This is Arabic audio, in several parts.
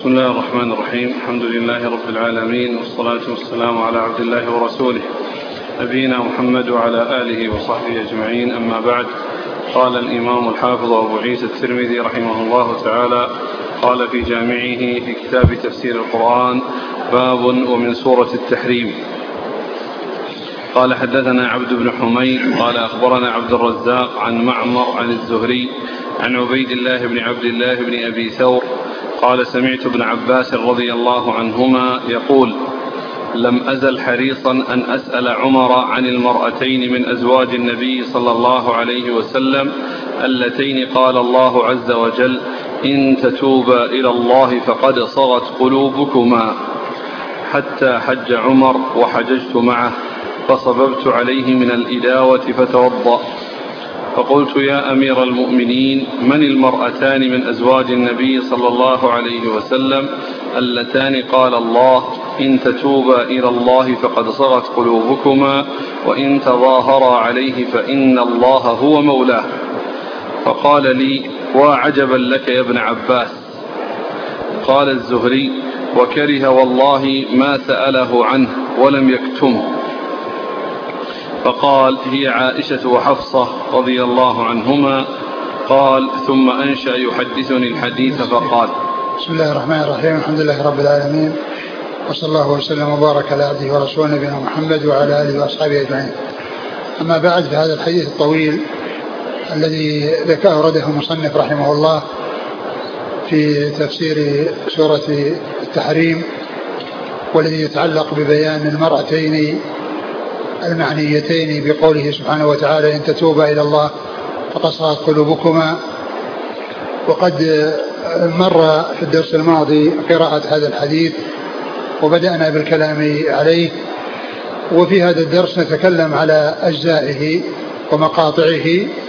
بسم الله الرحمن الرحيم. الحمد لله رب العالمين، والصلاة والسلام على عبد الله ورسوله نبينا محمد وعلى آله وصحبه أجمعين، أما بعد. قال الإمام الحافظ أبو عيسى الترمذي رحمه الله تعالى قال في جامعه في كتاب تفسير القرآن: باب ومن سورة التحريم. قال: حدثنا عبد بن حميد قال أخبرنا عبد الرزاق عن معمر عن الزهري عن عبيد الله بن عبد الله بن أبي ثور قال: سمعت ابن عباس رضي الله عنهما يقول: لم أزل حريصا أن أسأل عمر عن المرأتين من أزواج النبي صلى الله عليه وسلم اللتين قال الله عز وجل: إن تتوبا إلى الله فقد صغت قلوبكما، حتى حج عمر وحججت معه، فصببت عليه من الإداوة فتوضأ، فقلت: يا أمير المؤمنين، من المرأتان من أزواج النبي صلى الله عليه وسلم اللتان قال الله: إن تتوبا إلى الله فقد صغت قلوبكما، وإن تظاهرا عليه فإن الله هو مولاه؟ فقال لي: وعجبا لك يا ابن عباس. قال الزهري: وكره والله ما سأله عنه ولم يكتمه. فقال: هي عائشة وحفصة رضي الله عنهما. قال: ثم أنشأ يحدثني الحديث فقال: بسم الله الرحمن الرحيم. الحمد لله رب العالمين، وصلى الله وسلم وبارك على عبده ورسوله نبينا محمد وعلى آله وأصحابه أجمعين. أما بعد، فهذا الحديث الطويل الذي أورده المصنف رحمه الله في تفسير سورة التحريم، والذي يتعلق ببيان المرأتين المعنيتين بقوله سبحانه وتعالى: إن تتوبا إلى الله فقد صغت قلوبكما. وقد مر في الدرس الماضي قراءة هذا الحديث وبدأنا بالكلام عليه، وفي هذا الدرس نتكلم على أجزائه ومقاطعه.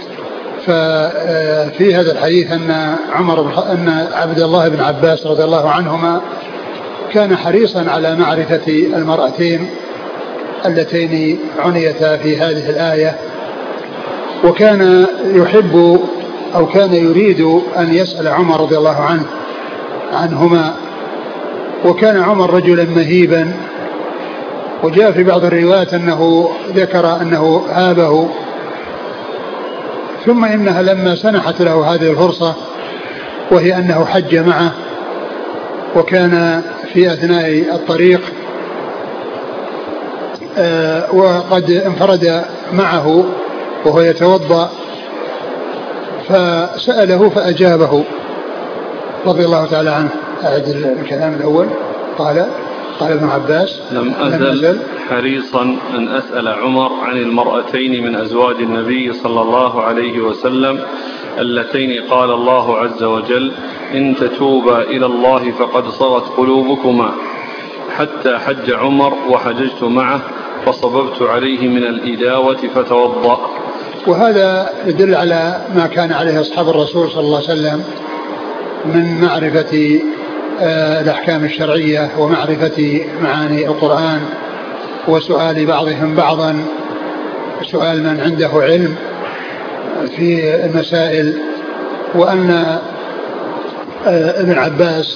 ففي هذا الحديث أن عبد الله بن عباس رضي الله عنهما كان حريصا على معرفة المرأتين اللتين عنيتا في هذه الآية، وكان يحب أو كان يريد أن يسأل عمر رضي الله عنهما. وكان عمر رجلا مهيبا، وجاء في بعض الروايات أنه ذكر أنه هابه، ثم إنها لما سنحت له هذه الفرصة، وهي أنه حج معه وكان في أثناء الطريق وقد انفرد معه وهو يتوضأ، فسأله فأجابه رضي الله تعالى عنه. أعد الكلام الأول. قال ابن عباس: لم أزل حريصا أن أسأل عمر عن المرأتين من أزواج النبي صلى الله عليه وسلم اللتين قال الله عز وجل: إن تتوبا إلى الله فقد صغت قلوبكما، حتى حج عمر وحججت معه، فصببت عليه من الإداوة فتوضأ. وهذا يدل على ما كان عليه أصحاب الرسول صلى الله عليه وسلم من معرفة الأحكام الشرعية ومعرفة معاني القرآن، وسؤال بعضهم بعضا، سؤال من عنده علم في المسائل. وأن ابن عباس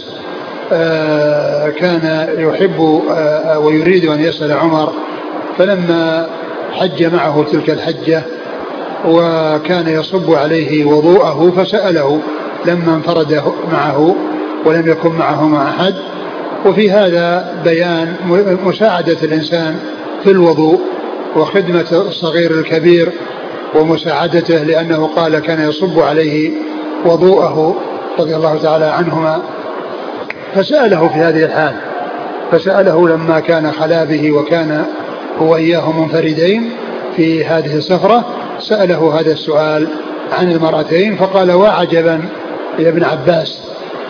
كان يحب ويريد أن يسأل عمر، فلما حج معه تلك الحجة وكان يصب عليه وضوءه فسأله لما انفرد معه ولم يكن معه مع أحد. وفي هذا بيان مساعدة الإنسان في الوضوء وخدمة الصغير الكبير ومساعدته، لأنه قال كان يصب عليه وضوءه رضي الله تعالى عنهما. فسأله في هذه الحال، فسأله لما كان خلا به وكان هو إياه منفردين في هذه السفرة، سأله هذا السؤال عن المرأتين، فقال: وعجبا يا ابن عباس.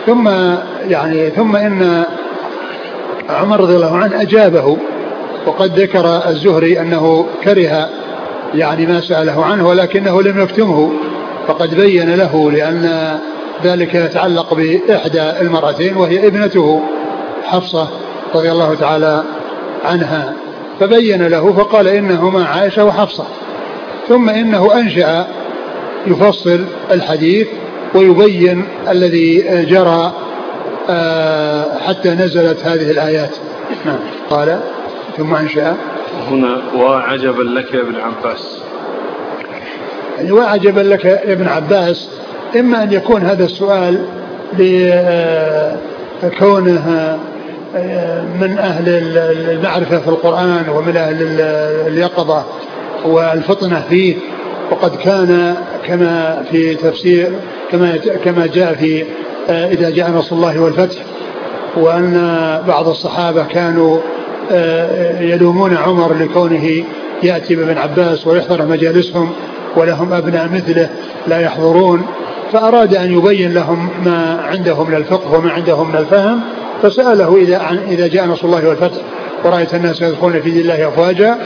ثم إن عمر رضي الله عنه أجابه. وقد ذكر الزهري أنه كره ما سأله عنه، ولكنه لم يكتمه، فقد بين له، لأن ذلك يتعلق بإحدى المرأتين وهي ابنته حفصة رضي الله تعالى عنها، فبين له فقال: إنهما عائشة وحفصة. ثم إنه أنشأ يفصل الحديث ويبين الذي جرى حتى نزلت هذه الآيات. نعم. قال ثم أنشأ هنا وعجبا لك يا ابن عباس. يعني وعجبا لك يا ابن عباس، إما أن يكون هذا السؤال لكونه من أهل المعرفة في القرآن ومن أهل اليقظة والفطنة فيه، وقد كان كما في تفسير كما جاء في إذا جاء نصر الله والفتح، وأن بعض الصحابة كانوا يلومون عمر لكونه يأتي بابن عباس ويحضر مجالسهم ولهم أبناء مثله لا يحضرون، فأراد أن يبين لهم ما عندهم من الفقه وما عندهم من الفهم، فسأله إذا جاء نصر الله والفتح ورأيت الناس يدخلون في دين الله أفواجا،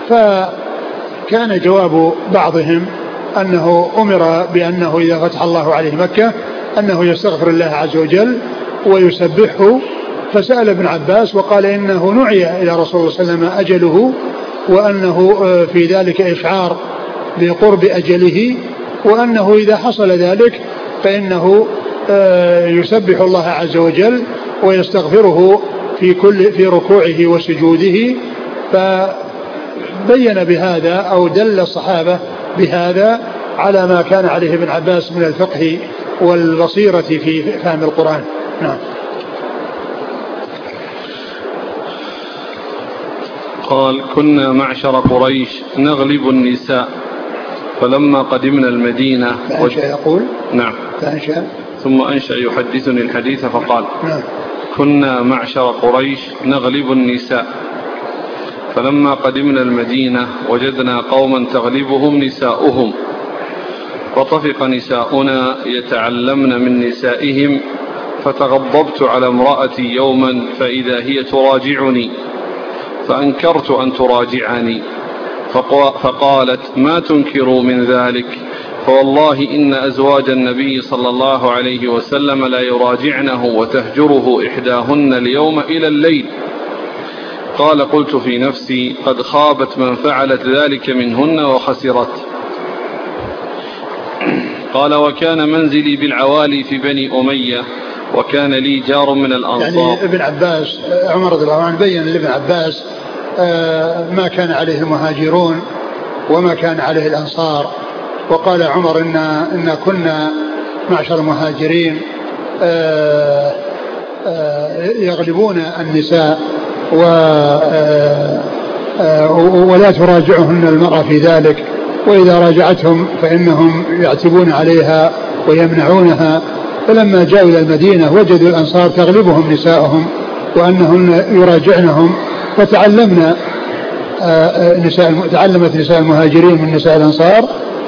فكان جواب بعضهم أنه أمر بأنه إذا فتح الله عليه مكة أنه يستغفر الله عز وجل ويسبحه، فسأل ابن عباس وقال إنه نعي إلى رسول الله صلى الله عليه وسلم أجله، وأنه في ذلك إشعار بقرب أجله، وأنه إذا حصل ذلك فإنه يسبح الله عز وجل ويستغفره في ركوعه وسجوده. فبين بهذا أو دل الصحابة بهذا على ما كان عليه ابن عباس من الفقه والبصيرة في فهم القرآن. نعم. قال كنا معشر قريش نغلب النساء فلما قدمنا المدينة فأنشأ يقول نعم فأنشأ ثم أنشأ يحدثني الحديث فقال نعم. كنا معشر قريش نغلب النساء فلما قدمنا المدينة وجدنا قوما تغلبهم نساؤهم فطفق نساؤنا يتعلمن من نسائهم، فتغضبت على امرأتي يوما فإذا هي تراجعني فأنكرت أن تراجعني، فقالت ما تنكروا من ذلك، فوالله إن أزواج النبي صلى الله عليه وسلم لا يراجعنه وتهجره إحداهن اليوم إلى الليل. قال قلت في نفسي قد خابت من فعلت ذلك منهن وخسرت. قال وكان منزلي بالعوالي في بني أمية وكان لي جار من الأنصار. يعني ابن عباس عمر رضي الله عنه بين لابن عباس ما كان عليه المهاجرون وما كان عليه الأنصار، وقال عمر إن كنا معشر المهاجرين يغلبون النساء ولا تراجعهن المرأة في ذلك، وإذا راجعتهم فإنهم يعتبون عليها ويمنعونها. فلما جاءوا إلى المدينة وجدوا الأنصار تغلبهم نساءهم وأنهن يراجعنهم، فتعلمنا تعلمت نساء المهاجرين من نساء الأنصار.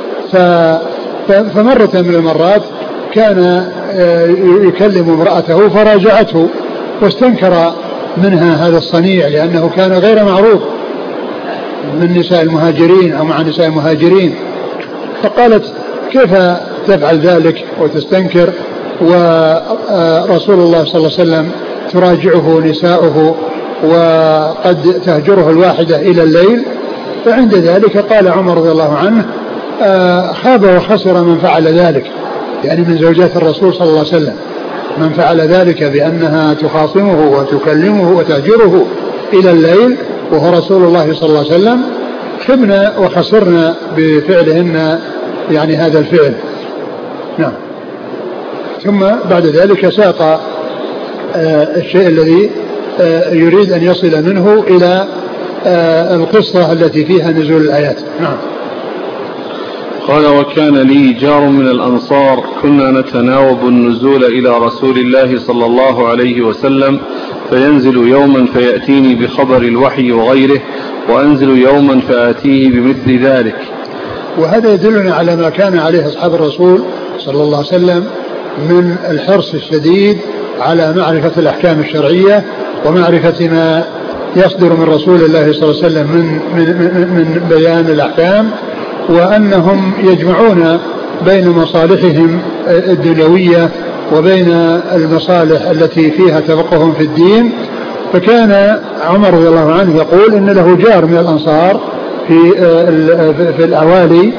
فمرة من المرات كان يكلم امرأته فراجعته واستنكر منها هذا الصنيع لأنه كان غير معروف من نساء المهاجرين أو مع نساء المهاجرين، فقالت كيف تفعل ذلك وتستنكر ورسول الله صلى الله عليه وسلم تراجعه نساؤه وقد تهجره الواحدة إلى الليل. فعند ذلك قال عمر رضي الله عنه خاب وخسر من فعل ذلك، يعني من زوجات الرسول صلى الله عليه وسلم، من فعل ذلك بأنها تخاصمه وتكلمه وتهجره إلى الليل وهو رسول الله صلى الله عليه وسلم. خبنا وخسرنا بفعلهن يعني هذا الفعل. نعم. ثم بعد ذلك ساق الشيء الذي يريد أن يصل منه إلى القصة التي فيها نزول الآيات. نعم. قال وكان لي جار من الأنصار كنا نتناوب النزول إلى رسول الله صلى الله عليه وسلم، فينزل يوما فيأتيني بخبر الوحي وغيره، وأنزل يوما فآتيه بمثل ذلك. وهذا يدلنا على ما كان عليه أصحاب الرسول صلى الله عليه وسلم من الحرص الشديد على معرفة الأحكام الشرعية ومعرفة ما يصدر من رسول الله صلى الله عليه وسلم من بيان الأحكام، وأنهم يجمعون بين مصالحهم الدنيوية وبين المصالح التي فيها تفقه في الدين. فكان عمر رضي الله عنه يقول إن له جار من الأنصار في الأوالي،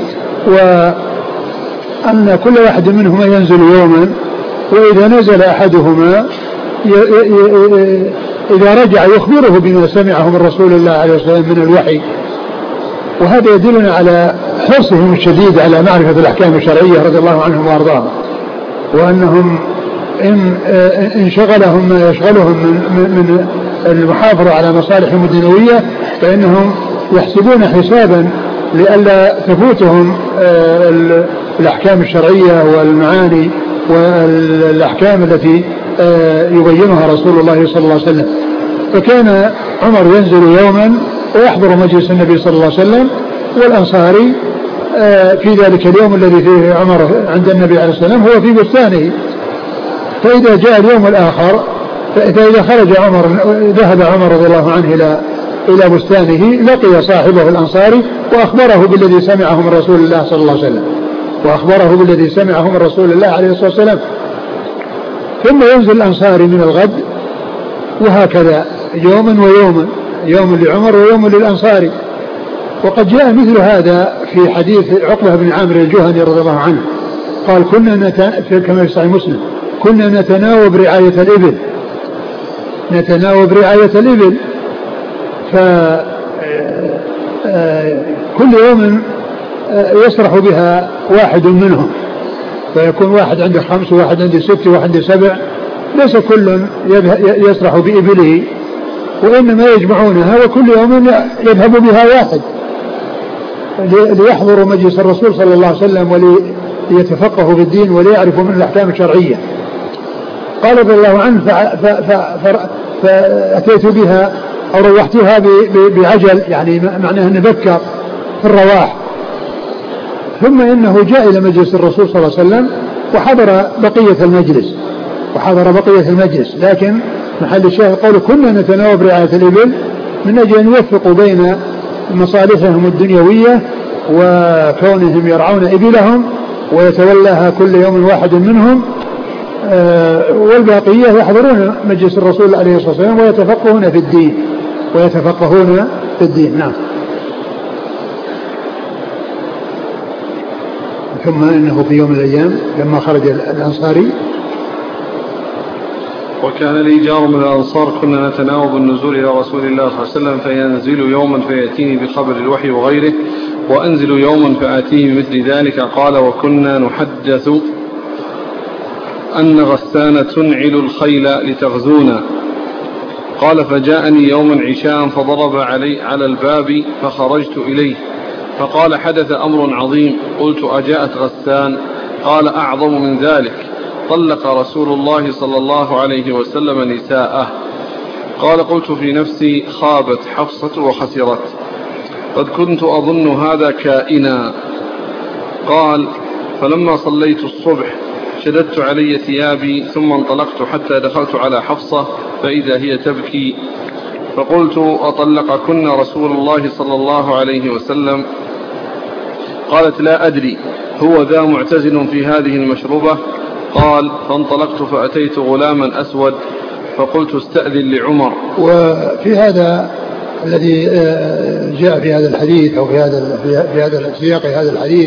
وأن كل واحد منهما ينزل يوما، وإذا نزل أحدهما إذا رجع يخبره بما سمعه من رسول الله عليه الصلاة والسلام من الوحي. وهذا يدلنا على حرصهم الشديد على معرفة الأحكام الشرعية رضي الله عنهم وأرضاهم، وأنهم إن شغلهم ما يشغلهم من المحافظة على مصالحهم الدنيوية فإنهم يحسبون حسابا لئلا تفوتهم الأحكام الشرعية والمعاني والأحكام التي يبينها رسول الله صلى الله عليه وسلم. فكان عمر ينزل يوما ويحضر مجلس النبي صلى الله عليه وسلم، والأنصاري في ذلك اليوم الذي فيه عمر عند النبي عليه الصلاة والسلام هو في بستانه. فإذا جاء اليوم الآخر، فإذا خرج عمر ذهب عمر رضي الله عنه إلى بستانه لقي صاحبه الأنصاري وأخبره بالذي سمعه من رسول الله صلى الله عليه وسلم، وأخبره بالذي سمعه من رسول الله عليه الصلاة والسلام. ثم ينزل الأنصاري من الغد، وهكذا يوما ويوما، يوم لعمر ويوم للأنصاري. وقد جاء مثل هذا في حديث عقبة بن عامر الجهني رضي الله عنه قال كنا كما في صحيح مسلم كنا نتناوب رعاية الإبل، فكل يوم يسرح بها واحد منهم، فيكون واحد عنده 5 وواحد عنده 6 وواحد عنده 7، ليس كل يسرح بإبله، وإنما يجمعونها وكل يوم يذهب بها واحد ليحضروا مجلس الرسول صلى الله عليه وسلم وليتفقهوا في الدين وليعرفوا من الأحكام الشرعية. قال رضي الله عنه فأتيت بها أو روحتها بعجل، يعني معناها أن بكر في الرواح. ثم إنه جاء إلى مجلس الرسول صلى الله عليه وسلم وحضر بقية المجلس، لكن محل الشاهد قوله كنا نتناوب رعاية الإبل من أجل أن يوفقوا بين مصالحهم الدنيوية وكونهم يرعون إبلهم ويتولاها كل يوم واحد منهم، والباقية يحضرون مجلس الرسول عليه الصلاة والسلام ويتفقهون في الدين. نعم. ثم إنه في يوم من الأيام لما خرج الأنصاري وكان لي جار من الأنصار كنا نتناوب النزول إلى رسول الله صلى الله عليه وسلم فينزل يوما فيأتيني بخبر الوحي وغيره، وأنزل يوما فآتيه بمثل ذلك. قال وكنا نحدث أن غسان تنعل الخيل لتغزونا. قال فجاءني يوما عشاء فضرب على الباب فخرجت إليه فقال حدث أمر عظيم. قلت أجاءت غسان؟ قال أعظم من ذلك، طلق رسول الله صلى الله عليه وسلم نساءه. قال قلت في نفسي خابت حفصة وخسرت، قد كنت أظن هذا كائنا. قال فلما صليت الصبح شددت علي ثيابي ثم انطلقت حتى دخلت على حفصة فإذا هي تبكي، فقلت أطلقكن رسول الله صلى الله عليه وسلم؟ قالت لا أدري، هو ذا معتزل في هذه المشروبة. قال فانطلقت فأتيت غلاما أسود فقلت استأذن لعمر. وفي هذا الذي جاء في هذا الحديث أو في هذا سياق هذا الحديث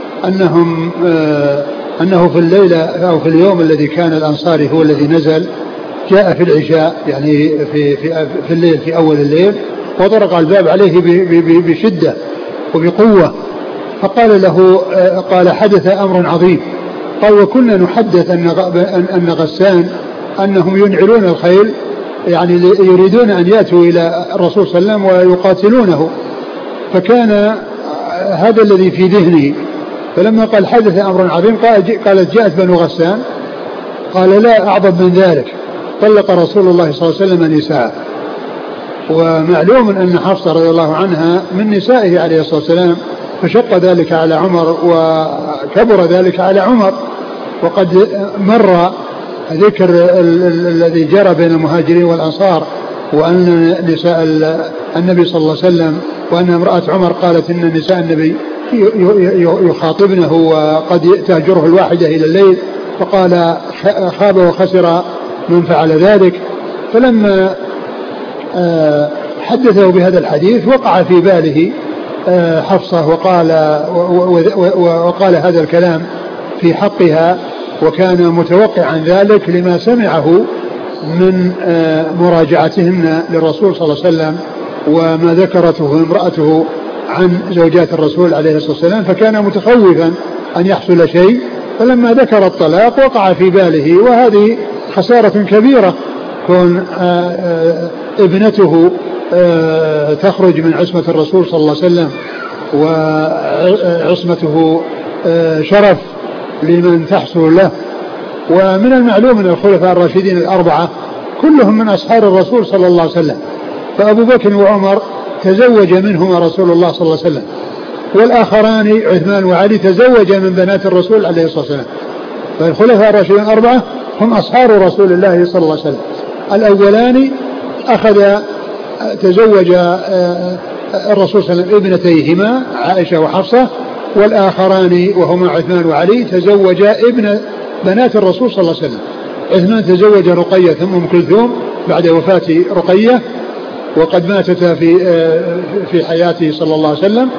أنه في الليلة أو في اليوم الذي كان الأنصاري هو الذي نزل جاء في العشاء، يعني في الليل في أول الليل، وطرق الباب عليه بشدة وبقوة، فقال له قال حدث أمر عظيم. قال وكنا نحدث أن غسان أنهم ينعلون الخيل، يعني يريدون أن يأتوا إلى الرسول صلى الله عليه وسلم ويقاتلونه، فكان هذا الذي في ذهنه. فلما قال حدث أمر عظيم قالت جاءت بنو غسان، قال لا أعظم من ذلك، طلق رسول الله صلى الله عليه وسلم نساء. ومعلوم أن حفصة رضي الله عنها من نسائه عليه الصلاة والسلام، فشق ذلك على عمر وكبر ذلك على عمر. وقد مر ذكر الذي جرى بين المهاجرين والأنصار، وأن نساء النبي صلى الله عليه وسلم وأن امرأة عمر قالت إن نساء النبي يخاطبنه وقد تهجره الواحدة إلى الليل، فقال خاب وخسر من فعل ذلك. فلما حدثه بهذا الحديث وقع في باله حفصة وقال هذا الكلام في حقها، وكان متوقعا ذلك لما سمعه من مراجعتهن للرسول صلى الله عليه وسلم وما ذكرته امرأته عن زوجات الرسول عليه الصلاة والسلام، فكان متخوفا أن يحصل شيء، فلما ذكر الطلاق وقع في باله، وهذه خسارة كبيرة كون ابنته تخرج من عصمة الرسول صلى الله عليه وسلم، وعصمته شرف لمن تحصل له. ومن المعلوم أن الخلفاء الراشدين الأربعة كلهم من أصحاب الرسول صلى الله عليه وسلم، فأبو بكر وعمر تزوج منهما رسول الله صلى الله عليه وسلم، والآخران عثمان وعلي تزوج من بنات الرسول عليه الصلاة والسلام. فالخلفاء الراشدين الأربعة هم أصحاب رسول الله صلى الله عليه وسلم. الأولان تزوج الرسول صلى الله عليه وسلم ابنتيهما عائشة وحفصة، والآخران وهما عثمان وعلي تزوجا ابن بنات الرسول صلى الله عليه وسلم. عثمان تزوج رقية ثم أم كلثوم بعد وفاة رقية، وقد ماتتا في حياته صلى الله عليه وسلم.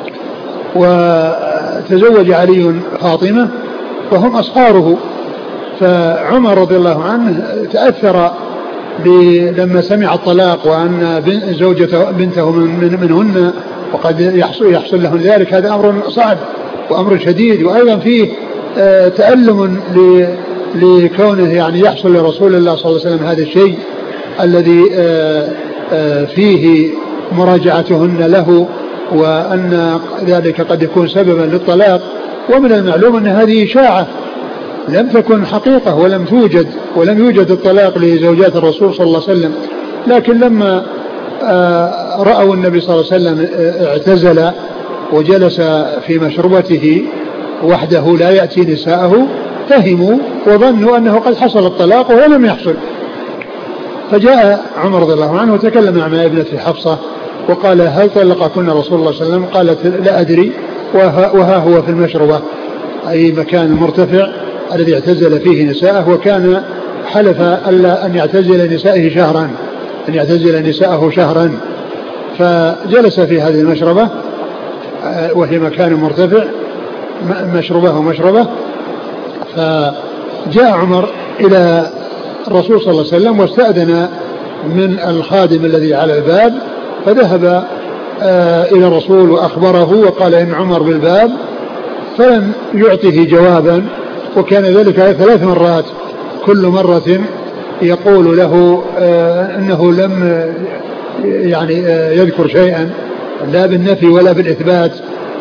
وتزوج علي فاطمة فهم أصهاره. فعمر رضي الله عنه تأثر لما سمع الطلاق وأن زوجته بنته منهن وقد يحصل لهم ذلك، هذا أمر صعب وأمر شديد، وأيضا فيه تألم لكونه يعني يحصل لرسول الله صلى الله عليه وسلم هذا الشيء الذي فيه مراجعتهن له، وأن ذلك قد يكون سببا للطلاق. ومن المعلوم أن هذه إشاعة لم تكن حقيقة ولم يوجد الطلاق لزوجات الرسول صلى الله عليه وسلم. لكن لما رأوا النبي صلى الله عليه وسلم اعتزل وجلس في مشربته وحده لا يأتي نساءه فهموا وظنوا أنه قد حصل الطلاق وهو لم يحصل. فجاء عمر رضي الله عنه وتكلم مع ابنته حفصة وقال: هل طلقكن رسول الله صلى الله عليه وسلم؟ قالت: لا أدري، وها هو في المشربة، أي مكان مرتفع الذي اعتزل فيه نساءه، وكان حلف ألا أن يعتزل نساءه شهرا. فجلس في هذه المشربة وهي مكان مرتفع، مشربة. فجاء عمر إلى الرسول صلى الله عليه وسلم واستأذن من الخادم الذي على الباب، فذهب إلى الرسول وأخبره وقال إن عمر بالباب، فلم يعطه جوابا. وكان ذلك 3 مرات، كل مرة يقول له أنه لم يعني يذكر شيئا لا بالنفي ولا بالإثبات.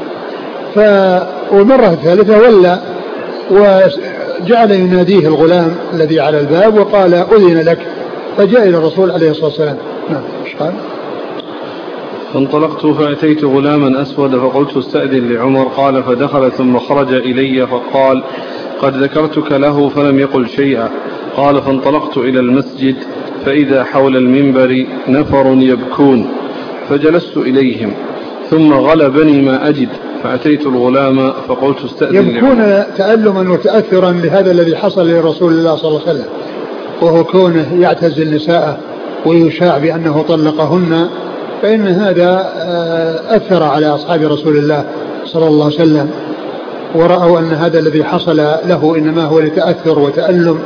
والمرة الثالثة ولى وجعل يناديه الغلام الذي على الباب وقال: أذن لك. فجاء إلى الرسول عليه الصلاة والسلام. نعم. ايش قال؟ فانطلقت فأتيت غلاما أسود فقلت: استأذن لعمر. قال: فدخل ثم خرج إلي فقال: قد ذكرتك له فلم يقل شيئا. قال: فانطلقت إلى المسجد فإذا حول المنبر نفر يبكون، فجلست إليهم ثم غلبني ما أجد، فأتيت الغلام فقلت: استأذن يبكون تألما وتأثرا لهذا الذي حصل لرسول الله صلى الله عليه وسلم، وهو كونه يعتزل نساءه ويشاع بأنه طلقهن، فإن هذا أثر على أصحاب رسول الله صلى الله عليه وسلم، ورأوا أن هذا الذي حصل له إنما هو لتأثر وتألم،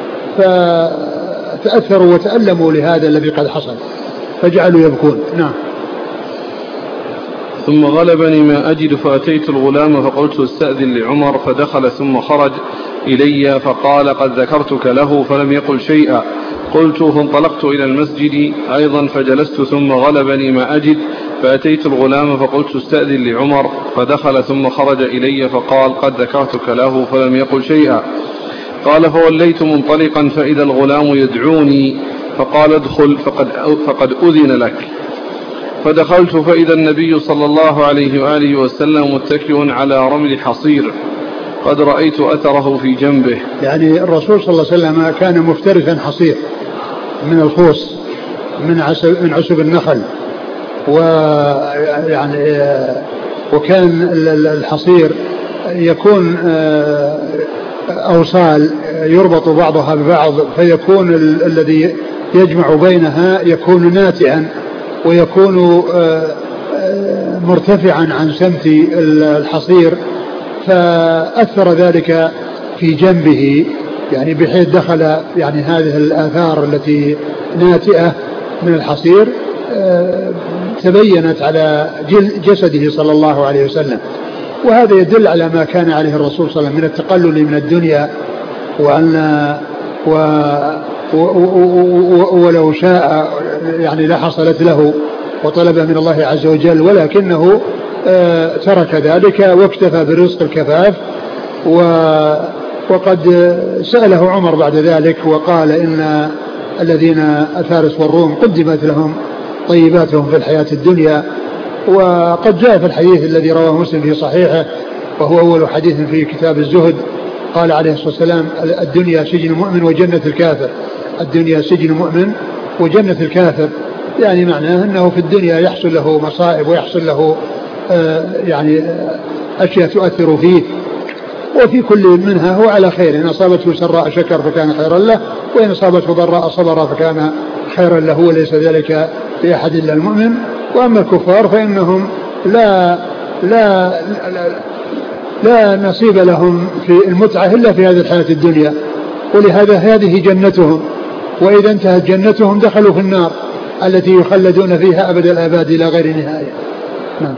فتأثروا وتألموا لهذا الذي قد حصل فجعلوا يبكون. نعم. ثم غلبني ما أجد فأتيت الغلام فقلت: استأذن لعمر. فدخل ثم خرج إلي فقال: قد ذكرتك له فلم يقل شيئا. قلت: فانطلقت إلى المسجد أيضا فجلست ثم غلبني ما أجد، فأتيت الغلام فقلت: استأذن لعمر. فدخل ثم خرج إلي فقال: قد ذكرتك له فلم يقل شيئا. قال: فوليت منطلقا فإذا الغلام يدعوني فقال: ادخل فقد أذن لك. فدخلت فإذا النبي صلى الله عليه وآله وسلم متكئ على رمل حصير قد رأيت أثره في جنبه. يعني الرسول صلى الله عليه وسلم كان مفترسا حصير من الخوص من عسب النخل، ويعني وكان الحصير يكون أوصال يربط بعضها ببعض، فيكون الذي يجمع بينها يكون ناتعا ويكون مرتفعا عن سمت الحصير، فأثر ذلك في جنبه يعني بحيث دخل يعني هذه الآثار التي ناتئة من الحصير تبينت على جسده صلى الله عليه وسلم. وهذا يدل على ما كان عليه الرسول صلى الله عليه وسلم من التقلل من الدنيا، وأن ولو شاء يعني لحصلت له وطلب من الله عز وجل، ولكنه ترك ذلك واكتفى برزق الكفاف. وقد سأله عمر بعد ذلك وقال إن الذين فارس والروم قدمت لهم طيباتهم في الحياة الدنيا. وقد جاء في الحديث الذي رواه مسلم في صحيحه وهو أول حديث في كتاب الزهد، قال عليه الصلاة والسلام: الدنيا سجن المؤمن وجنة الكافر. الدنيا سجن المؤمن وجنة الكافر، يعني معناه أنه في الدنيا يحصل له مصائب ويحصل له يعني أشياء تؤثر فيه، وفي كل منها هو على خير. إن أصابته سراء شكر فكان خيرا له، وإن أصابته ضراء صبر فكان خيرا له، وليس ذلك لأحد إلا المؤمن. وأما الكفار فإنهم لا نصيب لهم في المتعة إلا في هذه الحياة الدنيا، ولهذا هذه جنتهم، وإذا انتهت جنتهم دخلوا في النار التي يخلدون فيها أبد الآباد إلى غير نهاية. نعم.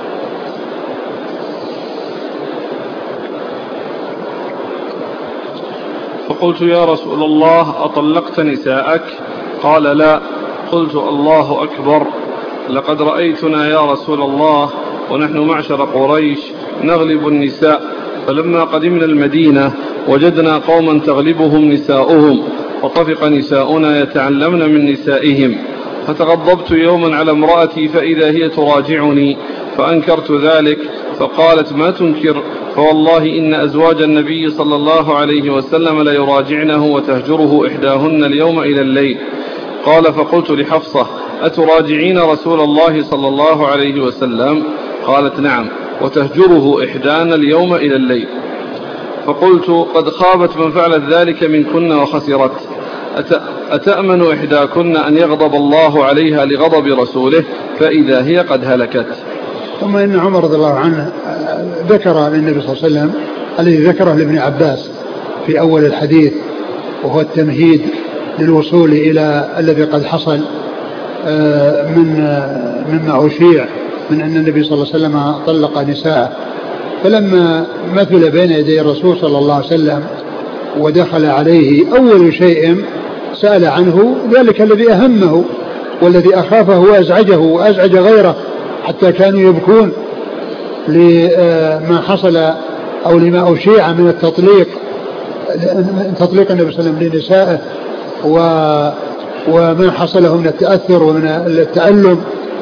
فقلت: يا رسول الله أطلقت نساءك؟ قال: لا. قلت: الله أكبر، لقد رأيتنا يا رسول الله ونحن معشر قريش نغلب النساء، فلما قدمنا المدينة وجدنا قوما تغلبهم نساؤهم، فطفق نساؤنا يتعلمن من نسائهم، فتغضبت يوما على امرأتي فإذا هي تراجعني، فأنكرت ذلك، فقالت: ما تنكر؟ فوالله إن أزواج النبي صلى الله عليه وسلم ليراجعنه وتهجره إحداهن اليوم إلى الليل. قال: فقلت لحفصة: أتراجعين رسول الله صلى الله عليه وسلم؟ قالت: نعم، وتهجره إحدانا اليوم إلى الليل. فقلت: قد خابت من فعلت ذلك منكن وخسرت. أتأمن إحداكن أن يغضب الله عليها لغضب رسوله فإذا هي قد هلكت؟ ثم إن عمر رضي الله عنه ذكر للنبي صلى الله عليه وسلم الذي ذكره لابن عباس في أول الحديث، وهو التمهيد للوصول إلى الذي قد حصل مما أشيع من أن النبي صلى الله عليه وسلم طلق نساءه. فلما مثل بين يدي الرسول صلى الله عليه وسلم ودخل عليه، أول شيء سأل عنه ذلك الذي أهمه والذي أخافه وأزعجه وأزعج غيره، حتى كانوا يبكون لما حصل أو لما أشيع من التطليق النبي صلى الله عليه وسلم لنسائه وما حصله من التأثر ومن التألم.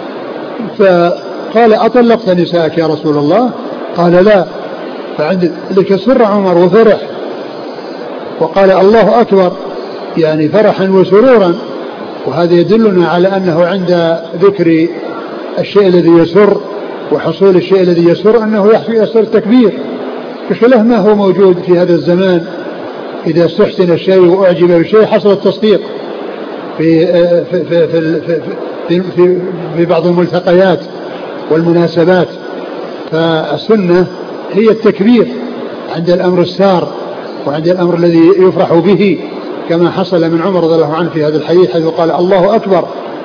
فقال: أطلقت نسائك يا رسول الله؟ قال: لا. فعند ذلك سر عمر وفرح وقال: الله أكبر، يعني فرحا وسرورا. وهذا يدلنا على أنه عند ذكر الشيء الذي يسر وحصول الشيء الذي يسر أنه يحصل التكبير، بخلاف ما هو موجود في هذا الزمان. إذا استحسن الشيء وأعجب بالشيء حصل التصديق في بعض الملتقيات والمناسبات. فالسنة هي التكبير عند الأمر السار وعند الأمر الذي يفرح به، كما حصل من عمر رضي الله عنه في هذا الحديث حيث قال: الله أكبر،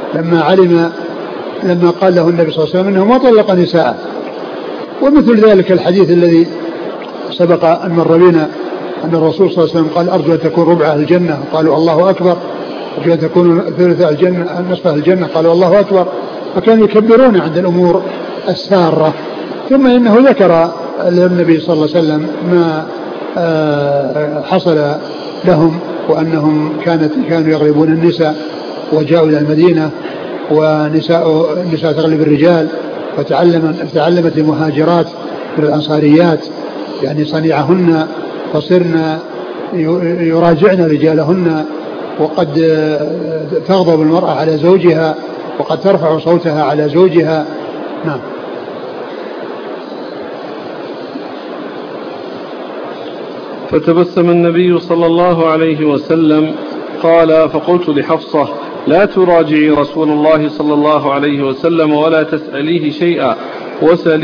لما قال له النبي صلى الله عليه وسلم إنه ما طلق نساءه. ومثل ذلك الحديث الذي سبق أن مر بنا أن الرسول صلى الله عليه وسلم قال: أرجو أن تكون ربع الجنة، قالوا: الله أكبر. أرجو أن تكون ثلث الجنة، نصف الجنة، قالوا: الله أكبر. فكانوا يكبرون عند الأمور السارة. ثم إنه ذكر للنبي صلى الله عليه وسلم ما حصل لهم، وأنهم كانوا يغلبون النساء وجاءوا إلى المدينة ونساء تغلب الرجال، فتعلمت المهاجرات من الأنصاريات يعني صنيعهن، فصرنا يراجعن رجالهن، وقد تغضب المرأة على زوجها وقد ترفع صوتها على زوجها. نعم. فتبسم النبي صلى الله عليه وسلم قال: فقلت لحفصة: لا تراجعي رسول الله صلى الله عليه وسلم ولا تسأليه شيئا،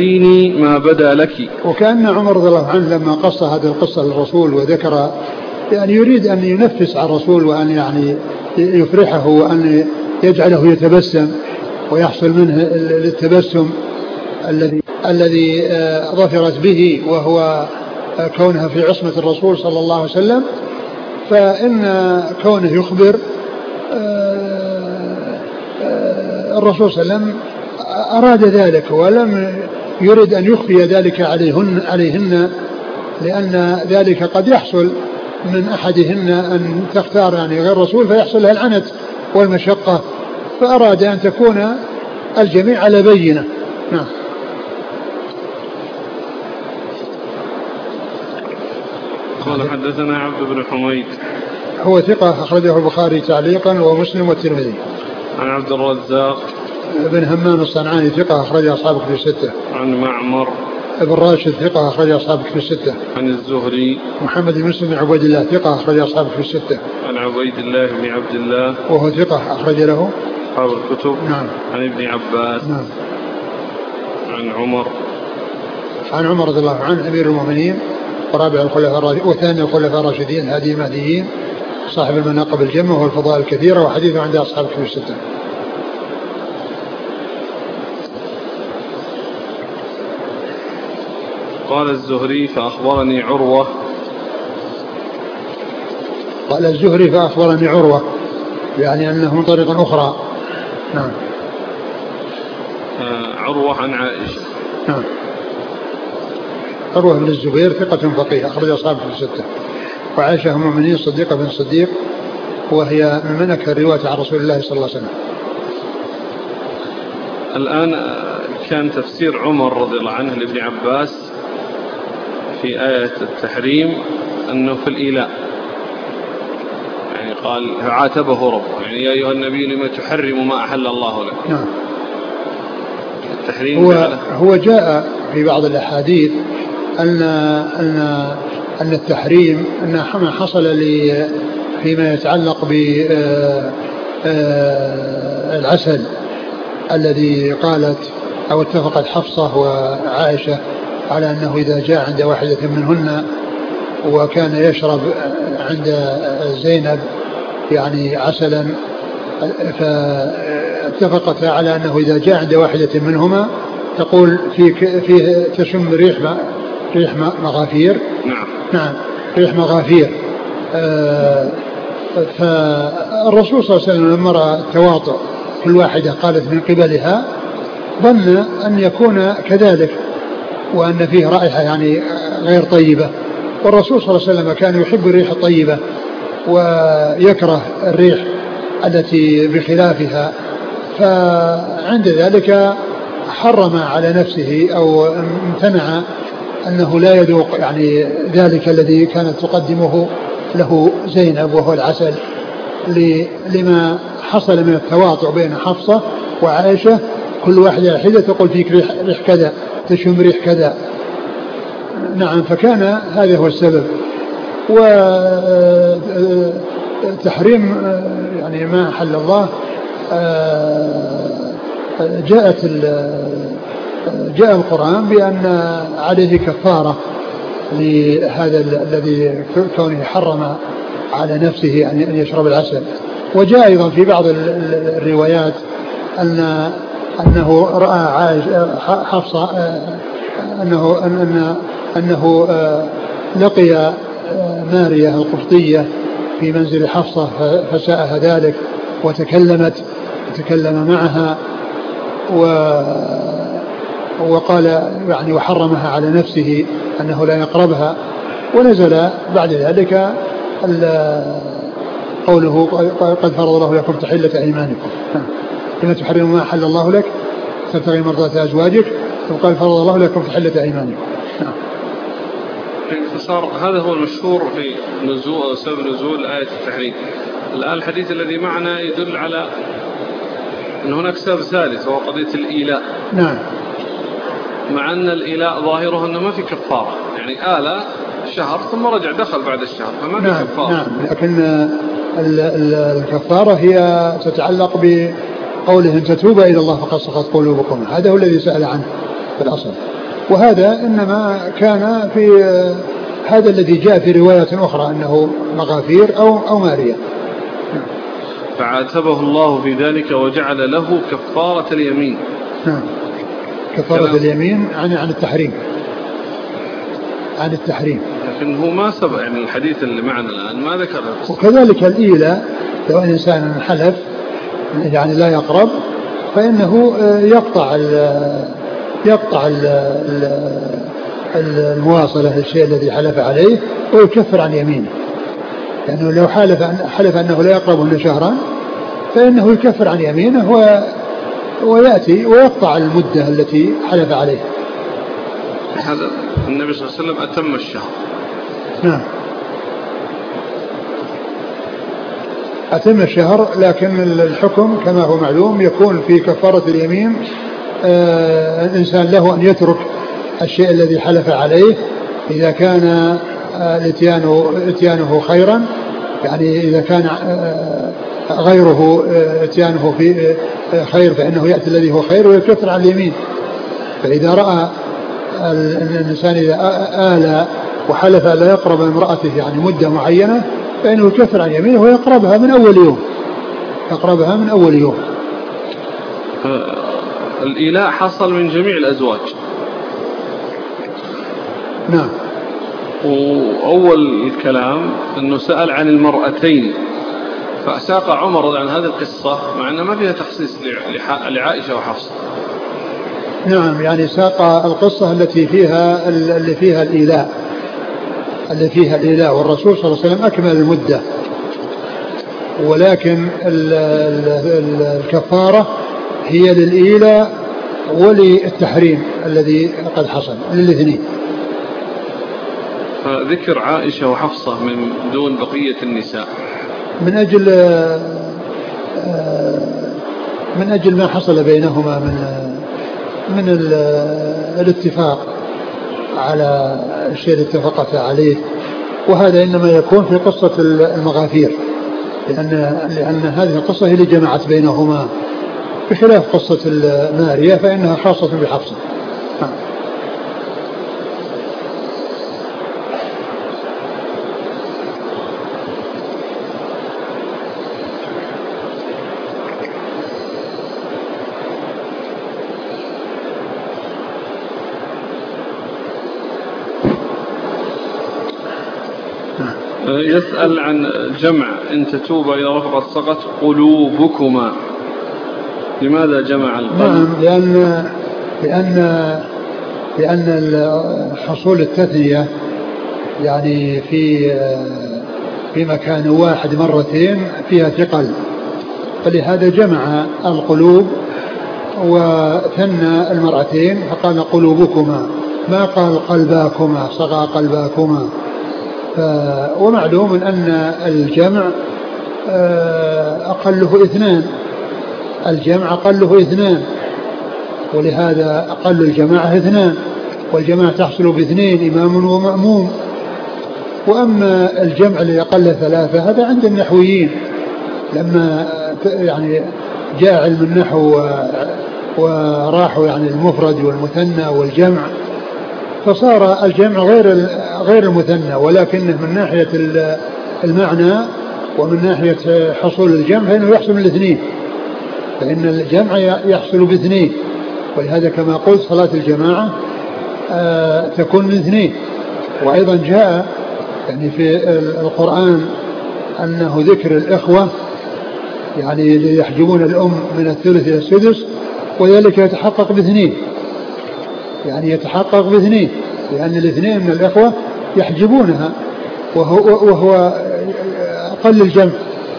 وسليني ما بدا لك. وكأن عمر رضي الله عنه لما قص هذه القصة للرسول وذكر يعني يريد أن ينفس على الرسول وأن يعني يفرحه وأن يجعله يتبسم ويحصل منه التبسم الذي ظفرت به، وهو كونها في عصمة الرسول صلى الله عليه وسلم. فإن كونه يخبر الرسول صلى الله عليه وسلم أراد ذلك ولم يرد أن يخفي ذلك عليهن، لأن ذلك قد يحصل من أحدهن أن تختار يعني غير الرسول فيحصل لها العنت والمشقة، فأراد أن تكون الجميع على بينة. نعم. قال حدثنا عبد بن حميد هو ثقة أخرجه البخاري تعليقا ومسلم والترمذي. عن عبد الرزاق بن همام الصنعاني ثقة أخرج أصحاب كتب الستة. عن معمر ابن راشد ثقة أخرج أصحاب كتب الستة. عن الزهري محمد بن مسلم بن عبيد الله ثقة أخرج أصحاب كتب الستة. عن عبيد الله بن عبد الله وهو ثقة أخرج له أصحاب الكتب. نعم. عن ابن عباس. نعم. عن عمر رضي الله عنه أمير المؤمنين ورابع الخلفاء وثاني الخلفاء الراشدين هادي المهديين صاحب المناقب الجمة والفضائل الكثيرة، وحديثه عند أصحاب الكتب الستة. قال الزهري فأخبرني عروة. قال الزهري فأخبرني عروة يعني أنه من طريق أخرى. نعم. عروة عن عائشة. نعم. عروة بن الزبير ثقة فقيه أخرج أصحاب في الستة. وعائشة أم المؤمنين صديقة بن صديق وهي من أكثر الرواية عن رسول الله صلى الله عليه وسلم. الآن كان تفسير عمر رضي الله عنه لابن عباس في آية التحريم أنه في الإيلاء، يعني قال عاتبه ربه يعني يا أيها النبي لما تحرم ما أحل الله لك. نعم. التحريم هو جاء في بعض الأحاديث أن التحريم أن ما حصل فيما يتعلق بالعسل الذي قالت أو اتفقت حفصة وعائشة على أنه إذا جاء عند واحدة منهن وكان يشرب عند زينب يعني عسلا، فاتفقت على أنه إذا جاء عند واحدة منهما تقول فيه تشم ريح مغافير. نعم ريح مغافير. فالرسول صلى الله عليه وسلم لما رأى التواطؤ كل واحدة قالت من قبلها ظن أن يكون كذلك وأن فيه رائحة يعني غير طيبة، والرسول صلى الله عليه وسلم كان يحب الريح الطيبة ويكره الريح التي بخلافها، فعند ذلك حرم على نفسه أو امتنع أنه لا يذوق يعني ذلك الذي كانت تقدمه له زينب وهو العسل لما حصل من التواطؤ بين حفصة وعائشة، كل واحدة حدة تقول فيك ريح كذا تشم ريح كذا. نعم. فكان هذا هو السبب. وتحريم يعني ما أحل الله جاء القرآن بأن عليه كفارة لهذا الذي كونه حرم على نفسه أن يشرب العسل. وجاء أيضا في بعض الروايات أنه رأى حفصة أنه لقي مارية القبطية في منزل حفصة فساءها ذلك وتكلم معها وقال يعني وحرمها على نفسه أنه لا يقربها. ونزل بعد ذلك قوله قد فرض الله لكم تحلة أيمانكم لما تحرم ما أحل الله لك تبتغي مرضات أزواجك وقال فرض الله لكم تحلة أيمانكم. باختصار هذا هو المشهور في نزول سبب نزول آية التحريم. الآن الحديث الذي معنا يدل على أن هناك سبب ثالث وهو قضية الإيلاء. نعم. مع أن الإيلاء ظاهره أنه ما في كفارة، يعني آلة شهر ثم رجع دخل بعد الشهر فما في كفارة. نعم. لكن الكفارة هي تتعلق بقوله إن تتوبا إلى الله فقد صغت قلوبكم، هذا هو الذي سأل عنه في الأصل. وهذا إنما كان هذا الذي جاء في رواية أخرى أنه مغافير أو مارية. فعاتبه الله في ذلك وجعل له كفارة اليمين. كفارة اليمين عن التحريم، عن التحريم. لكن هو ما سبق يعني الحديث اللي معنا الآن ما ذكر. وكذلك الإيلة لو أن إنسان حلف يعني لا يقرب فإنه يقطع المواصلة للشيء الذي حلف عليه ويكفر عن يمينه. لأنه لو حلف أنه لا يقربه شهرا فإنه يكفر عن يمينه ويأتي ويقطع المدة التي حلف عليها. هذا النبي صلى الله عليه وسلم أتم الشهر. نعم أتم الشهر، لكن الحكم كما هو معلوم يكون في كفارة اليمين الإنسان له أن يترك الشيء الذي حلف عليه إذا كان اتيانه خيرا، يعني إذا كان غيره اتيانه في خير فإنه يأتي الذي هو خير ويكفر عن اليمين. فإذا رأى الإنسان إذا آل وحلف لا يقرب امرأته يعني مدة معينة فإنه يكفر عن يمينه ويقربها من أول يوم. الإيلاء حصل من جميع الأزواج. نعم. وأول الكلام أنه سأل عن المرأتين فساق عمر عن هذه القصة مع أنه ما فيها تخصيص لعائشة وحفصة. نعم يعني ساق القصة التي فيها الإيلاء والرسول صلى الله عليه وسلم أكمل المدة، ولكن الكفارة هي للإيلاء وللتحريم الذي قد حصل للاثنين. فذكر عائشة وحفصة من دون بقية النساء من أجل ما حصل بينهما من الاتفاق على الشيء اللي اتفقت عليه، وهذا إنما يكون في قصة المغافير لأن هذه القصة هي اللي جمعت بينهما، بخلاف قصة المارية فإنها خاصة بحفصة. يسأل عن جمع إن تتوب إلى رفقة سقط قلوبكما، لماذا جمع القلب؟ نعم لأن حصول التثنية يعني في مكان واحد مرتين فيها ثقل، فلهذا جمع القلوب وثنى المرأتين فقال قلوبكما، ما قال قلباكما صغى قلباكما. ومعلوم أن الجمع أقله اثنان، ولهذا أقل الجماعة اثنان، والجماعة تحصل باثنين إمام ومأموم. وأما الجمع اللي أقل ثلاثة هذا عند النحويين لما يعني جاء علم النحو وراحوا يعني المفرد والمثنى والجمع، فصار الجمع غير المثنى، ولكنه من ناحية المعنى ومن ناحية حصول الجمع فإنه يحصل من الاثنين، فإن الجمع يحصل باثنين. ولهذا كما قلت صلاة الجماعة تكون من اثنين. وأيضا جاء يعني في القرآن أنه ذكر الإخوة يعني يحجبون الأم من الثلث إلى السدس، وذلك يتحقق باثنين، يعني يتحقق باثنين، لأن الاثنين من الإخوة يحجبونها وهو أقل الجمع.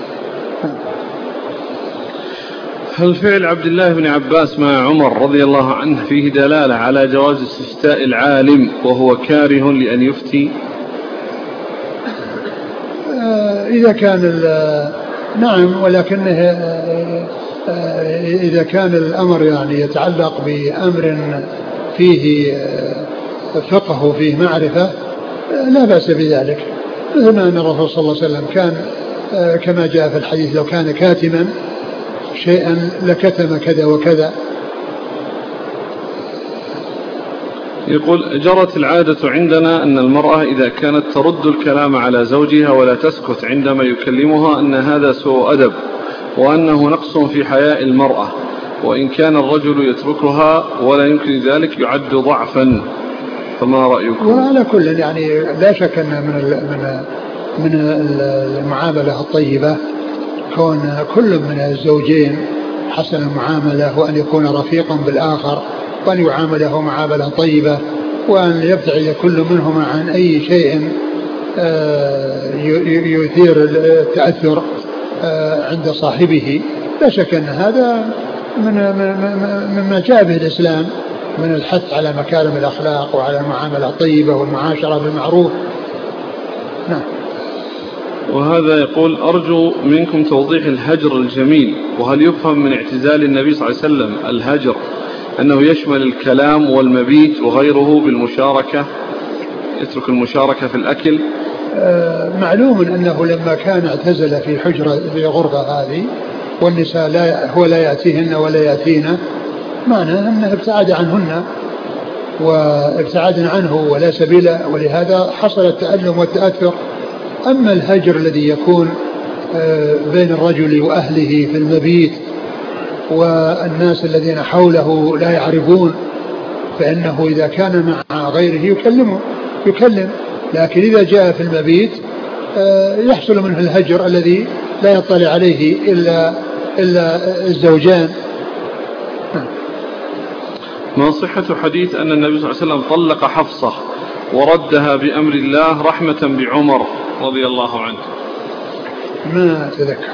هل فعل عبد الله بن عباس مع عمر رضي الله عنه فيه دلالة على جواز استفتاء العالم وهو كاره لأن يفتي؟ إذا كان نعم، ولكنه إذا كان الأمر يعني يتعلق بأمر فيه فقه وفيه معرفة لا بأس بذلك، مثل ما أن الرسول صلى الله عليه وسلم كان كما جاء في الحديث لو كان كاتما شيئا لكتم كذا وكذا. يقول جرت العادة عندنا أن المرأة إذا كانت ترد الكلام على زوجها ولا تسكت عندما يكلمها أن هذا سوء أدب وأنه نقص في حياء المرأة، وإن كان الرجل يتركها ولا يمكن ذلك يعد ضعفا، فما رأيكم؟ وعلى كل يعني لا شك أن من المعاملة الطيبة كون كل من الزوجين حسن المعاملة، وأن يكون رفيقا بالآخر، وأن يعامله معاملة طيبة، وأن يبتعد كل منهما عن أي شيء يثير التأثر عند صاحبه. لا شك أن هذا مما جاء به الإسلام من الحث على مكارم الأخلاق وعلى المعاملة الطيبة والمعاشرة بالمعروف. نعم. وهذا يقول أرجو منكم توضيح الهجر الجميل، وهل يفهم من اعتزال النبي صلى الله عليه وسلم الهجر أنه يشمل الكلام والمبيت وغيره بالمشاركة، يترك المشاركة في الأكل؟ معلوم أنه لما كان اعتزل في حجرة في غرفة هذه والنساء هو لا يأتيهن ولا يأتينا، معناه أنه ابتعد عنهن وابتعدنا عنه ولا سبيل، ولهذا حصل التألم والتأثر. أما الهجر الذي يكون بين الرجل وأهله في المبيت والناس الذين حوله لا يعرفون، فإنه إذا كان مع غيره يكلم، لكن إذا جاء في المبيت يحصل منه الهجر الذي لا يطلع عليه إلا الزوجان. ما صحة حديث أن النبي صلى الله عليه وسلم طلق حفصة وردها بأمر الله رحمة بعمر رضي الله عنه؟ ما أتذكر.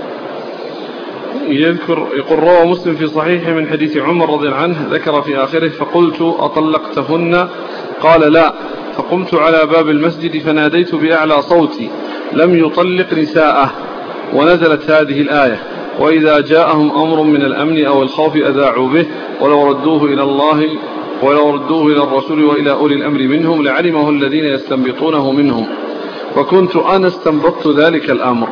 يقول روى مسلم في صحيحه من حديث عمر رضي الله عنه ذكر في آخره فقلت أطلقتهن؟ قال لا، فقمت على باب المسجد فناديت بأعلى صوتي لم يطلق نساءه، ونزلت هذه الآية وإذا جاءهم أمر من الأمن أو الخوف أذاعوا به ولو ردوه إلى الله ولو ردوه إلى الرسول وإلى أولي الأمر منهم لعلمه الذين يستنبطونه منهم، وكنت أنا استنبطت ذلك الأمر.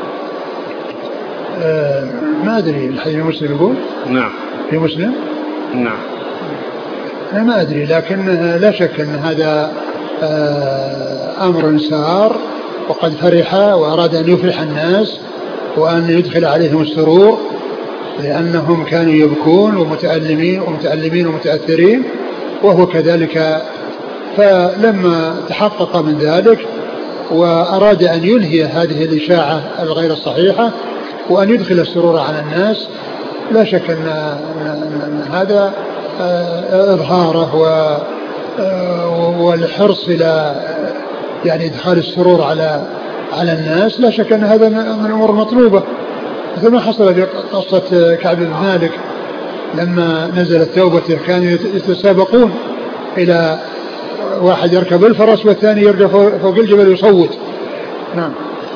ما أدري الحديث مسلم يقول؟ نعم في مسلم؟ نعم. أنا ما أدري، لكن لا شك أن هذا أمر سار وقد فرح وأراد أن يفرح الناس وأن يدخل عليهم السرور، لأنهم كانوا يبكون ومتألمين ومتأثرين وهو كذلك. فلما تحقق من ذلك وأراد أن ينهي هذه الإشاعة الغير الصحيحة وأن يدخل السرور على الناس، لا شك أن هذا إظهاره والحرص إلى يعني إدخال السرور على الناس، لا شك أن هذا من الأمور المطلوبة، مثل ما حصل في قصة كعب بن مالك لما نزلت توبته كانوا يتسابقون إلى واحد يركب الفرس والثاني يرجع فوق الجبل يصوت. نعم.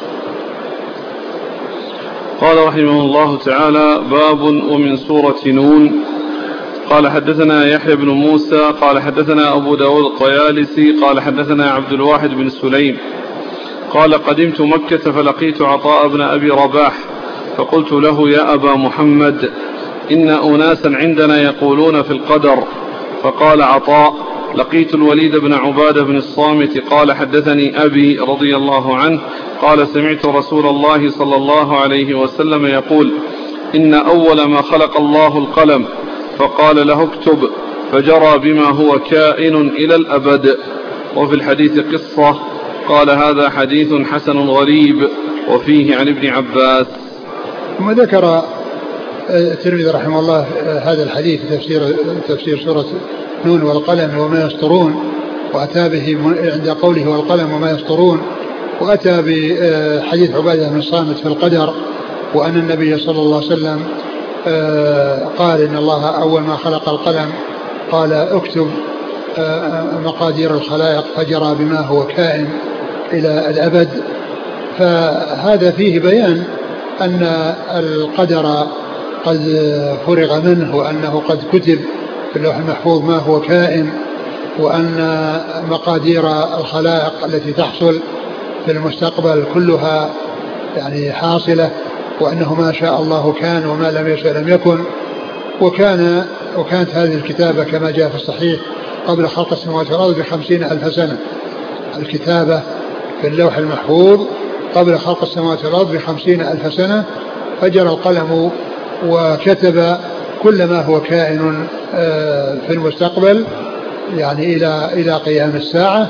قال رحمه الله تعالى باب ومن سورة نون. قال حدثنا يحيى بن موسى قال حدثنا أبو داود الطيالسي قال حدثنا عبد الواحد بن سليم قال قدمت مكة فلقيت عطاء بن أبي رباح فقلت له يا أبا محمد إن أناسا عندنا يقولون في القدر. فقال عطاء لقيت الوليد بن عبادة بن الصامت قال حدثني أبي رضي الله عنه قال سمعت رسول الله صلى الله عليه وسلم يقول إن أول ما خلق الله القلم فقال له اكتب فجرى بما هو كائن إلى الأبد. وفي الحديث قصة. قال هذا حديث حسن غريب وفيه عن ابن عباس. ثم ذكر الترمذي رحمه الله هذا الحديث تفسير سورة نون والقلم وما يسطرون، وأتى به عند قوله والقلم وما يسطرون، وأتى بحديث عبادة بن الصامت في القدر، وأن النبي صلى الله عليه وسلم قال إن الله أول ما خلق القلم قال اكتب مقادير الخلائق فجرى بما هو كائن إلى الأبد. فهذا فيه بيان أن القدر قد فرغ منه، وأنه قد كتب في اللوح المحفوظ ما هو كائن، وأن مقادير الخلائق التي تحصل في المستقبل كلها يعني حاصلة، وأنه ما شاء الله كان وما لم يشاء لم يكن. وكانت هذه الكتابة كما جاء في الصحيح قبل خلق السماوات والأرض ب50,000 سنة. الكتابة في اللوح المحفوظ قبل خلق السماوات والأرض ب50,000 سنة، فجر القلم وكتب كل ما هو كائن في المستقبل يعني إلى قيام الساعة.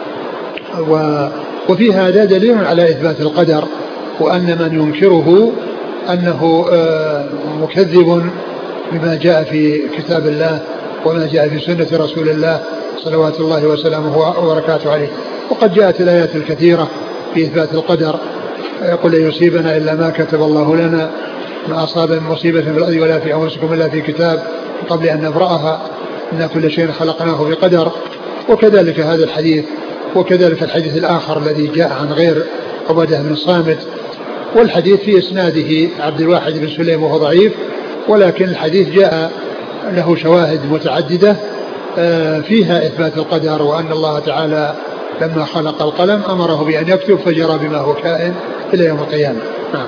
وفي هذا دليل على إثبات القدر، وأن من ينكره أنه مكذب بما جاء في كتاب الله وما جاء في سنة رسول الله صلوات الله وسلامه وبركاته عليه. وقد جاءت الآيات الكثيرة في إثبات القدر، يقول لن يصيبنا إلا ما كتب الله لنا، ما أصاب من مصيبة في الأرض ولا في أنفسكم إلا في كتاب قبل أن نبرأها، إن كل شيء خلقناه بقدر. وكذلك هذا الحديث، وكذلك الحديث الآخر الذي جاء عن غير عبادة بن الصامت، والحديث في إسناده عبد الواحد بن سليم وهو ضعيف، ولكن الحديث جاء له شواهد متعددة فيها إثبات القدر، وأن الله تعالى لما خلق القلم أمره بأن يكتب فجرى بما هو كائن إلى يوم القيامة.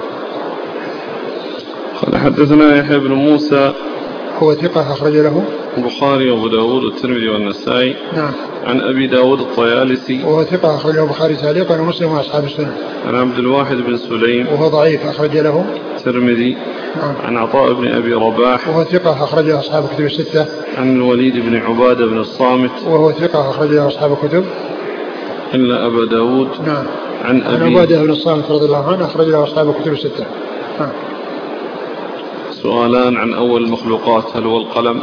قال حدثنا يحيى بن موسى هو ثقة أخرج له البخاري وأبو داود والترمذي والنسائي. نعم. عن أبي داود الطيالسي وهو ثقة أخرج له البخاري تعليقا ومسلم وأصحاب السنة. عن عبد الواحد بن سليم وهو ضعيف أخرج له الترمذي. نعم. عن عطاء بن أبي رباح وهو ثقة أخرج له أصحاب الكتب الستة. عن الوليد بن عبادة بن الصامت وهو ثقة أخرج له أصحاب الكتب إلا أبا داود. نعم. عن عبادة بن الصامت رضي الله عنه أخرج له أصحاب الكتب الستة. نعم. سؤالان عن أول المخلوقات، هل هو القلم؟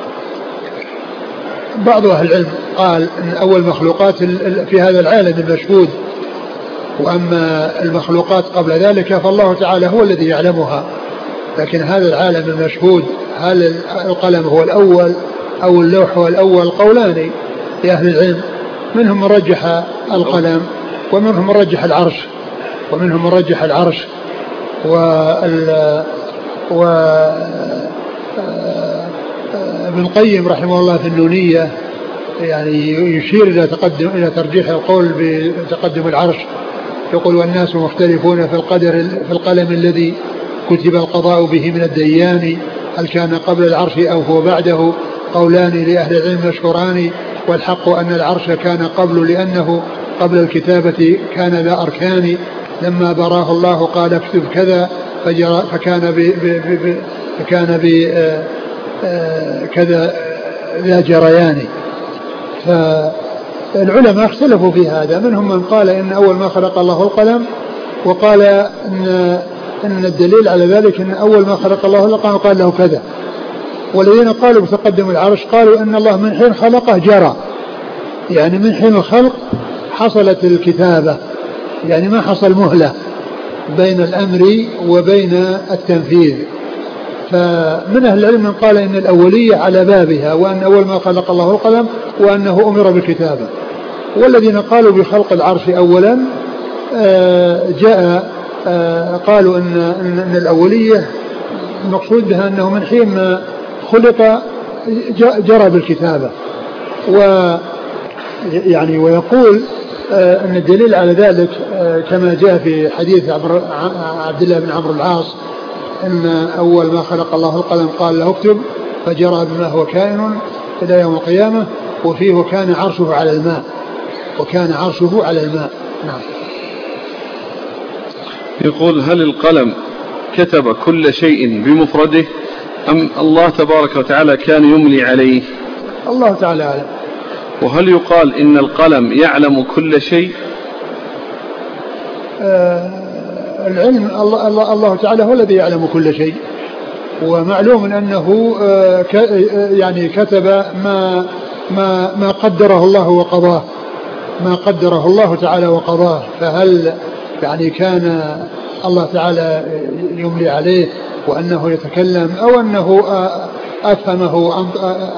بعض أهل العلم قال أن أول مخلوقات في هذا العالم المشهود، وأما المخلوقات قبل ذلك فالله تعالى هو الذي يعلمها، لكن هذا العالم المشهود هل القلم هو الأول أو اللوح هو الأول؟ قولان لأهل العلم، منهم من رجح القلم ومنهم من رجح العرش، ابن القيم رحمه الله في النونية يعني يشير إلى ترجيح القول بتقدم العرش، يقول والناس مختلفون في القلم الذي كتب القضاء به من الديان، هل كان قبل العرش أو هو بعده؟ قولان لأهل العلم مشهوران، والحق أن العرش كان قبل، لأنه قبل الكتابة كان ذا أركان، لما براه الله قال اكتب كذا فكان كذا ذا جريان. فالعلماء اختلفوا في هذا، منهم من قال إن أول ما خلق الله القلم، وقال إن الدليل على ذلك إن أول ما خلق الله القلم قال له كذا. والذين قالوا بتقدم العرش قالوا إن الله من حين خلقه جرى، يعني من حين الخلق حصلت الكتابة، يعني ما حصل مهلة بين الأمر وبين التنفيذ. فمن أهل العلم من قال إن الأولية على بابها، وأن أول ما خلق الله القلم وأنه أمر بالكتابة. والذين قالوا بخلق العرش أولا قالوا إن الأولية المقصود بها أنه من حين ما خلق جرى بالكتابة. ويعني ويقول أن الدليل على ذلك كما جاء في حديث عبد الله بن عمرو العاص أن أول ما خلق الله القلم قال له اكتب فجرى بما هو كائن إلى يوم القيامة، وفيه وكان عرشه على الماء، نعم. يقول هل القلم كتب كل شيء بمفرده أم الله تبارك وتعالى كان يملي عليه؟ الله تعالى أعلم. وهل يقال إن القلم يعلم كل شيء؟ العلم الله تعالى هو الذي يعلم كل شيء، ومعلوم أنه يعني كتب ما قدره الله وقضاه، ما قدره الله تعالى وقضاه. فهل يعني كان الله تعالى يملي عليه وأنه يتكلم، أو أنه أفهمه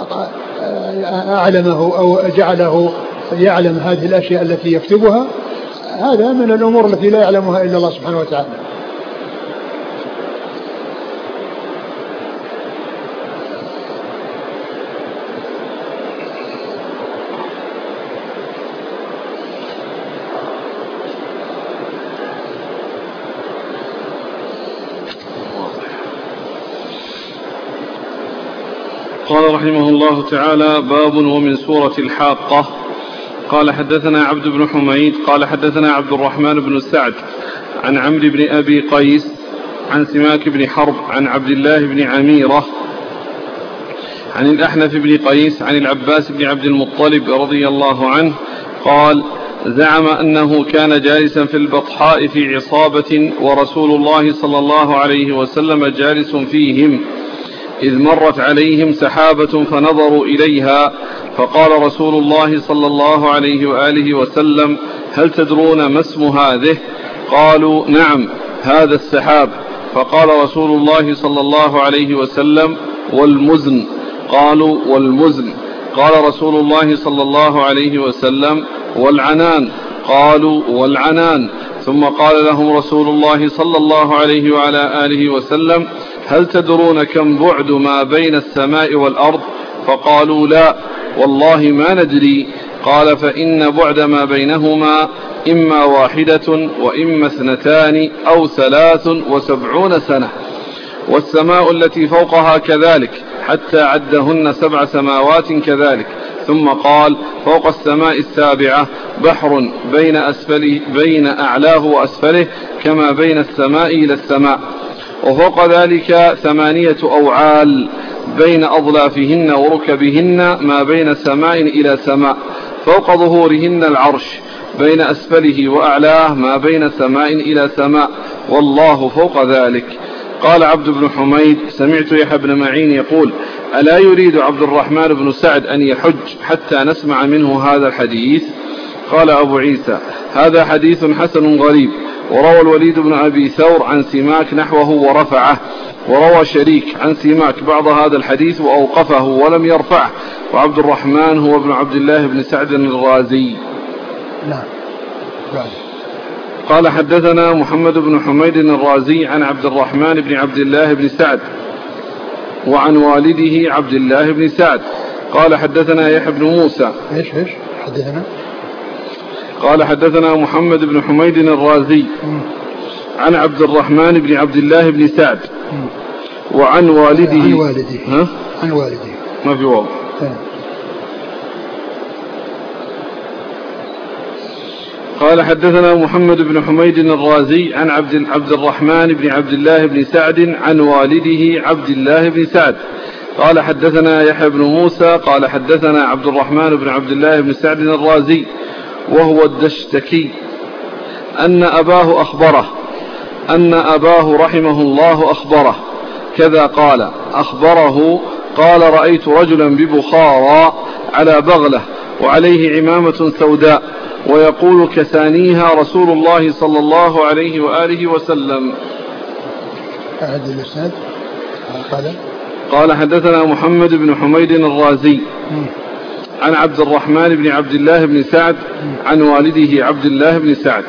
أعلمه أو جعله يعلم هذه الأشياء التي يكتبها؟ هذا من الأمور التي لا يعلمها إلا الله سبحانه وتعالى. قال رحمه الله تعالى: باب ومن سورة الحاقة. قال حدثنا عبد بن حميد قال حدثنا عبد الرحمن بن سعد عن عمرو بن أبي قيس عن سماك بن حرب عن عبد الله بن عميرة عن الأحنف بن قيس عن العباس بن عبد المطلب رضي الله عنه قال: زعم أنه كان جالسا في البطحاء في عصابة ورسول الله صلى الله عليه وسلم جالس فيهم، إذ مرت عليهم سحابة فنظروا إليها، فقال رسول الله صلى الله عليه وآله وسلم: هل تدرون ما اسم هذه؟ قالوا: نعم، هذا السحاب. فقال رسول الله صلى الله عليه وسلم: والمزن؟ قالوا: والمزن. قال رسول الله صلى الله عليه وسلم: والعنان؟ قالوا: والعنان. ثم قال لهم رسول الله صلى الله عليه وعلى آله وسلم: هل تدرون كم بعد ما بين السماء والأرض؟ فقالوا: لا والله ما ندري. قال: فإن بعد ما بينهما إما 1 وإما 2 أو 73 سنة، والسماء التي فوقها كذلك، حتى عدهن 7 سماوات كذلك. ثم قال: فوق السماء 7 بحر بين أعلاه وأسفله كما بين السماء إلى السماء، وفوق ذلك 8 أوعال بين أضلافهن وركبهن ما بين سماء إلى سماء، فوق ظهورهن العرش، بين أسفله وأعلاه ما بين سماء إلى سماء، والله فوق ذلك. قال عبد بن حميد: سمعت يحيى بن معين يقول: ألا يريد عبد الرحمن بن سعد أن يحج حتى نسمع منه هذا الحديث؟ قال أبو عيسى: هذا حديث حسن غريب. وروى الوليد بن أبي ثور عن سماك نحوه ورفعه، وروى شريك عن سماك بعض هذا الحديث وأوقفه ولم يرفعه، وعبد الرحمن هو ابن عبد الله بن سعد الرازي. نعم. قال حدثنا محمد بن حميد الرازي عن عبد الرحمن بن عبد الله بن سعد وعن والده عبد الله بن سعد قال حدثنا يحيى بن موسى. ايش حدثنا؟ قال حدثنا محمد بن حميد الرازي عن عبد الرحمن بن عبد الله بن سعد وعن والده. عن والده ما في واو. قال حدثنا محمد بن حميد الرازي عن عبد الرحمن بن عبد الله بن سعد عن والده عبد الله بن سعد قال حدثنا يحيى بن موسى قال حدثنا عبد الرحمن بن عبد الله بن سعد الرازي وهو الدشتكي أن أباه أخبره أن أباه رحمه الله أخبره كذا قال: أخبره قال: رأيت رجلا ببخارى على بغلة وعليه عمامة سوداء ويقول: كسانيها رسول الله صلى الله عليه وآله وسلم. أعد الإسناد. قال حدثنا محمد بن حميد الرازي عن عبد الرحمن بن عبد الله بن سعد عن والده عبد الله بن سعد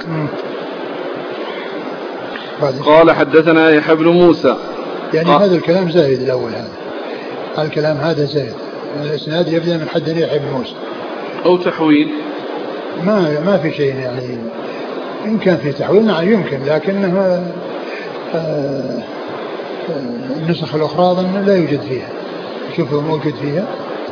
قال حدثنا يحيى بن موسى. يعني هذا الكلام زائد الأول، هذا الكلام هذا زائد. الإسناد يبدأ من حد يحيى بن موسى أو تحويل، ما في شيء يعني. إن كان في تحويل نعم يمكن، لكنه النسخ الأخرى لا يوجد فيها. شوفوا موجود فيها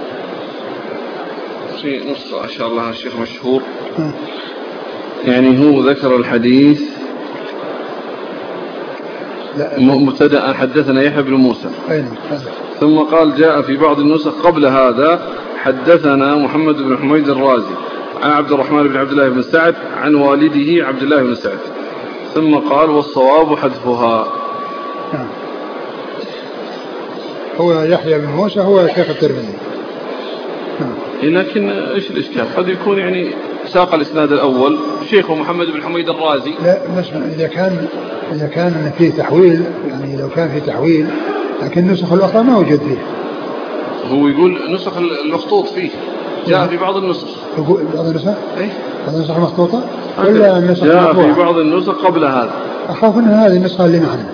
في نسخة إن شاء الله الشيخ مشهور. يعني هو ذكر الحديث مبتدأ حدثنا يحيى بن موسى ثم قال: جاء في بعض النسخ قبل هذا حدثنا محمد بن حميد الرازي عن عبد الرحمن بن عبد الله بن سعد عن والده عبد الله بن سعد ثم قال: والصواب حذفها. هو يحيى بن موسى هو شيخ الترمذي. لكن ايش الاشكال؟ قد يكون يعني ساق الاسناد الاول شيخه محمد بن حميد الرازي. لا بس اذا كان فيه تحويل، يعني لو كان فيه تحويل، لكن النسخ الاخرى ما وجد فيه. هو يقول نسخ المخطوط فيه جاء في بعض النسخ. بعض النسخ؟ اي بعض النسخ مخطوطه ولا النسخ جاء في بعض النسخ قبل هذا. اخاف ان هذه النسخه اللي معنا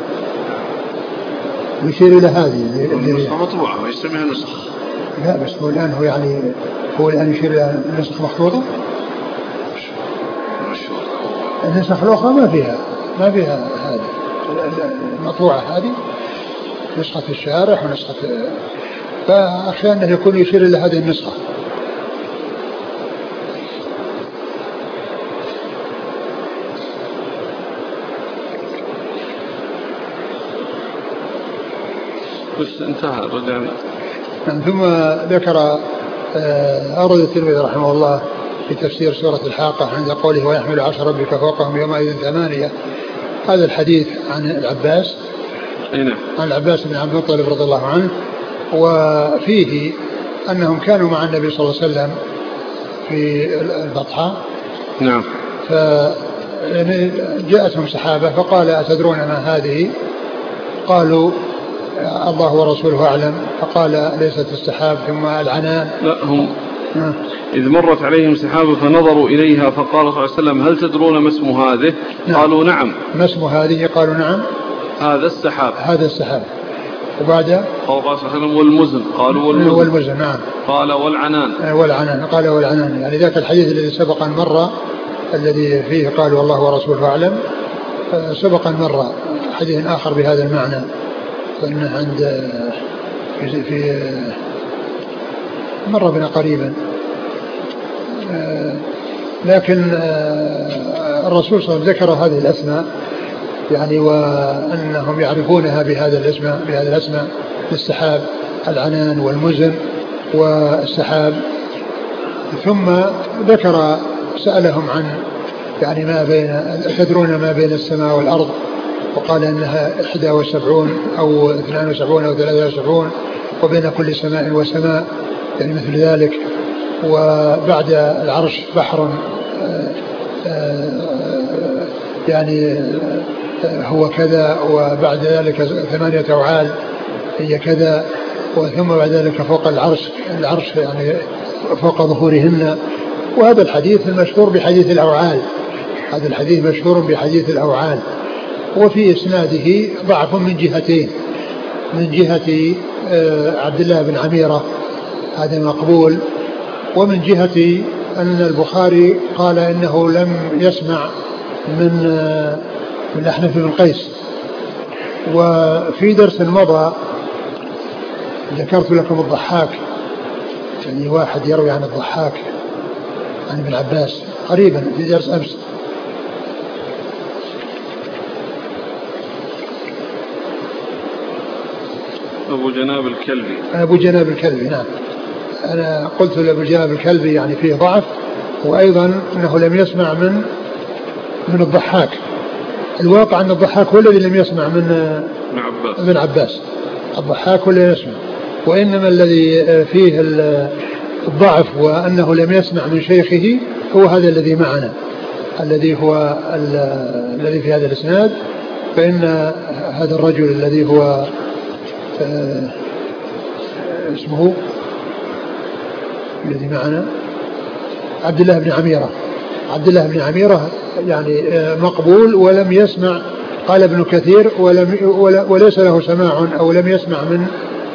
يشير الى هذه النسخه مطبوعه ما يسميها نسخ. لا بس هو الآن يشير إلى النسخ مخطوطة. النسخ الأخرى ما فيها هذه المطبوعة، هذه نسخة الشارح ونسخة فأخشى أنه يكون يشير إلى هذه النسخة. بس انتهى رجعنا. ثم ذكر أورد الترمذي رحمه الله في تفسير سورة الحاقة عند قوله ويحمل عرش ربك فوقهم يومئذ ثمانية، هذا الحديث عن العباس عن العباس بن عبد المطلب رضي الله عنه، وفيه أنهم كانوا مع النبي صلى الله عليه وسلم في البطحاء. نعم. فجاءتهم سحابة فقال أتدرون ما هذه؟ قالوا الله ورسوله أعلم. فقال ليست السحاب ثم العنان. لا هم إذ مرت عليهم سحابة فنظروا إليها فقال صلى الله عليه وسلم هل تدرون ما اسم هذه؟ نعم. قالوا نعم. ما اسم هذه؟ قالوا نعم هذا السحاب. هذا السحاب. وبعد قال صلى الله عليه وسلم والمزن. قالوا والمزن. نعم. قال والعنان. والعنان. قال والعنان، يعني ذاك الحديث الذي سبق مر الذي فيه قالوا الله ورسوله أعلم سبق مر حديث آخر بهذا المعنى فإنه عند في مر بنا قريبا، لكن الرسول صلى الله عليه وسلم ذكر هذه الأسماء يعني وأنهم يعرفونها بهذا الاسم السحاب العنان والمزن والسحاب. ثم ذكر سألهم عن يعني ما بين تدرون ما بين السماء والأرض؟ وقال إنها 71 أو 72 أو 73 وبين كل سماء وسماء يعني مثل ذلك. وبعد العرش بحر يعني هو كذا، وبعد ذلك 8 أوعال هي كذا، وثم بعد ذلك فوق العرش يعني فوق ظهورهن. وهذا الحديث المشهور بحديث الأوعال، هذا الحديث مشهور بحديث الأوعال. وفي إسناده ضعف من جهتين، من جهة عبد الله بن عميرة هذا مقبول، ومن جهة أن البخاري قال إنه لم يسمع من الأحنف بن قيس. وفي درس مضى ذكرت لكم الضحاك، يعني واحد يروي عن الضحاك عن ابن عباس قريبا في درس أمس. أبو جناب الكلبي نعم. أنا قلت لأبو جناب الكلبي يعني فيه ضعف، وأيضا أنه لم يسمع من الضحاك. الواقع أن الضحاك هو الذي لم يسمع من عباس. الضحاك هو الذي يسمع، وإنما الذي فيه الضعف وأنه لم يسمع من شيخه هو هذا الذي معنا، الذي هو الذي في هذا الإسناد. فإن هذا الرجل الذي هو اسمه الذي معنا عبد الله بن عميرة يعني مقبول ولم يسمع. قال ابن كثير وليس له سماع أو لم يسمع من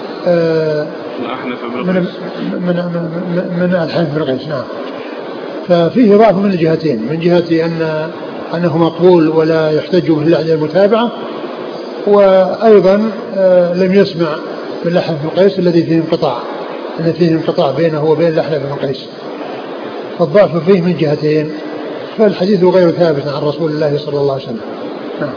الحنف بن قيس. نعم. ففيه ضعف من الجهتين، من جهة أنه مقبول ولا يحتج به إلا عند المتابعة، وأيضا لم يسمع من الحنف بن قيس الذي فيه انقطاع بينه وبين الحنف بن قيس. فالضعف فيه من جهتين، فالحديث غير ثابت عن رسول الله صلى الله عليه وسلم. نعم.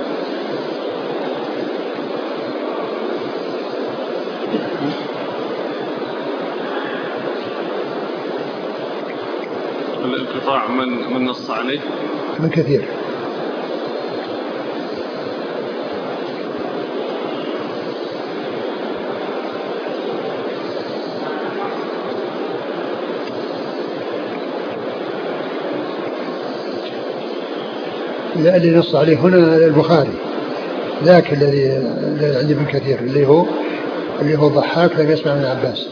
الانقطاع من نص عليه من كثير. الذي نص عليه هنا البخاري، ذاك الذي عند ابن كثير اللي هو ضحاك لم يسمع من عباس.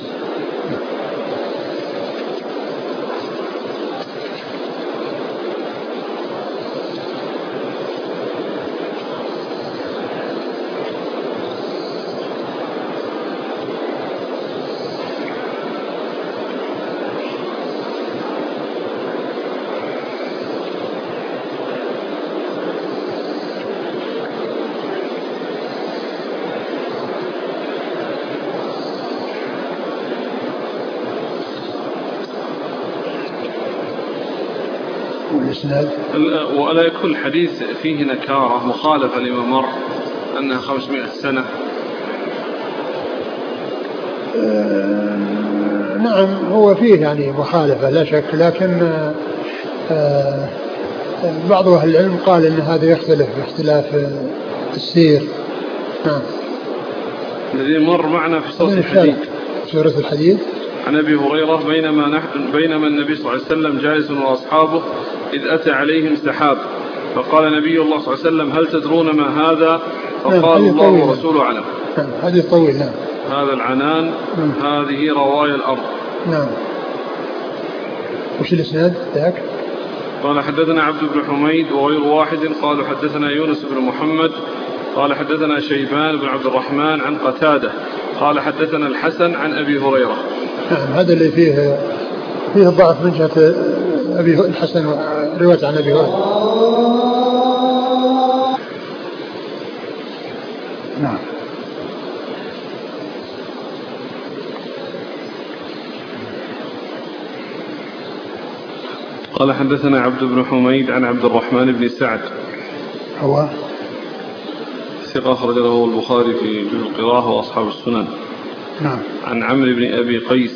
الإسناد. ولا يكون الحديث فيه نكارة مخالفة لما مر أنها 500 سنة. نعم هو فيه يعني مخالفة لا شك، لكن بعض أهل العلم قال إن هذا يختلف باختلاف السير. نعم. الذي مر معنا في سورة الحديد. سورة الحديد. عن أبي هريرة بينما النبي صلى الله عليه وسلم جالس وأصحابه إذ أتى عليهم سحاب فقال نبي الله صلى الله عليه وسلم هل تدرون ما هذا؟ فقال الله ورسوله أعلم. حديث طويل. نعم. هذا العنان. هذه رواية الأرض. نعم. وش الإسناد ذاك؟ قال حدثنا عبد بن حميد وغير واحد قالوا حدثنا يونس بن محمد قال حدثنا شيبان بن عبد الرحمن عن قتادة قال حدثنا الحسن عن أبي هريرة. نعم هذا اللي فيه ضعف من جهة أبي الحسن رواية عن أبي هريرة. نعم. قال حدثنا عبد بن حميد عن عبد الرحمن بن سعد هو ثقة أخرج له البخاري في جزء القراءة وأصحاب السنن. نعم. عن عمرو بن أبي قيس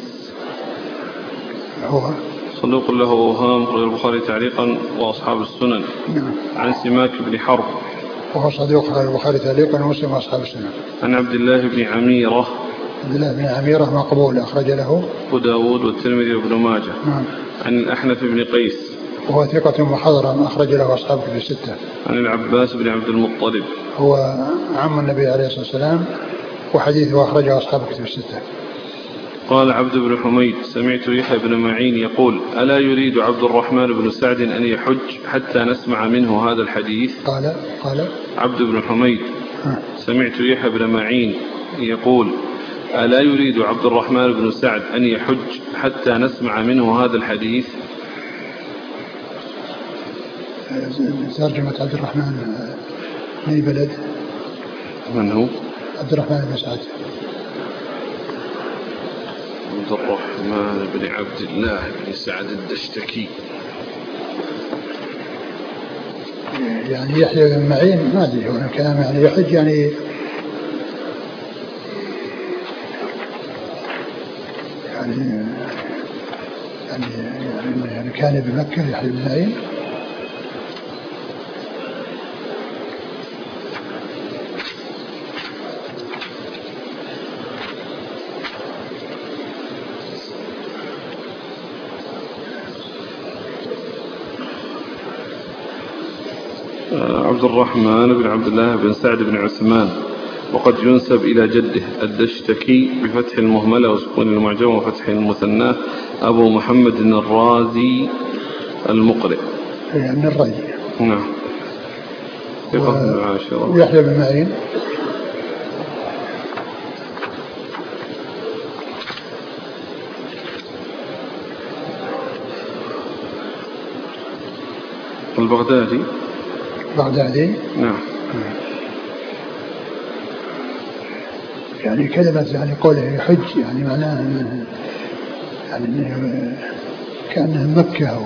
هو صدوق له أوهام أخرج البخاري تعليقا وأصحاب السنن. نعم. عن سماك بن حرب وهو صدوق أخرج البخاري تعليقا ومسلم وأصحاب السنن. عن عبد الله بن عميرة. عبد الله بن عميرة مقبول أخرج له أبو داود والترمذي وابن ماجه. نعم. عن الأحنف بن قيس وهو ثقة محضرا أخرج له أصحاب كتب الستة. عن العباس بن عبد المطلب هو عم النبي عليه الصلاة والسلام وحديثه أخرجه أصحاب كتب الستة. قال عبد بن حميد سمعت يحيى بن معين يقول ألا يريد عبد الرحمن بن سعد أن يحج حتى نسمع منه هذا الحديث؟ قال عبد بن حميد سمعت يحيى بن معين يقول ألا يريد عبد الرحمن بن سعد أن يحج حتى نسمع منه هذا الحديث؟ ترجمة عبد الرحمن من بلد؟ من هو؟ عبد الرحمن بن سعد. عبد الرحمن بن عبد الله بن سعد الدشتكي. يعني يحيى بن معين ما أدري هو الكلام يعني يحج يعني كان بمكة يحيى بن معين. عبد الرحمن بن عبد الله بن سعد بن عثمان وقد ينسب إلى جده الدشتكي بفتح المهملة وسكون المعجمة وفتح المثنى أبو محمد الرازي المقرئ. يعني الرازي. نعم. ويحيى بن معين البغدادي. نعم. يعني كلمة يعني قوله يحج يعني معناه يعني كأنه مكة أو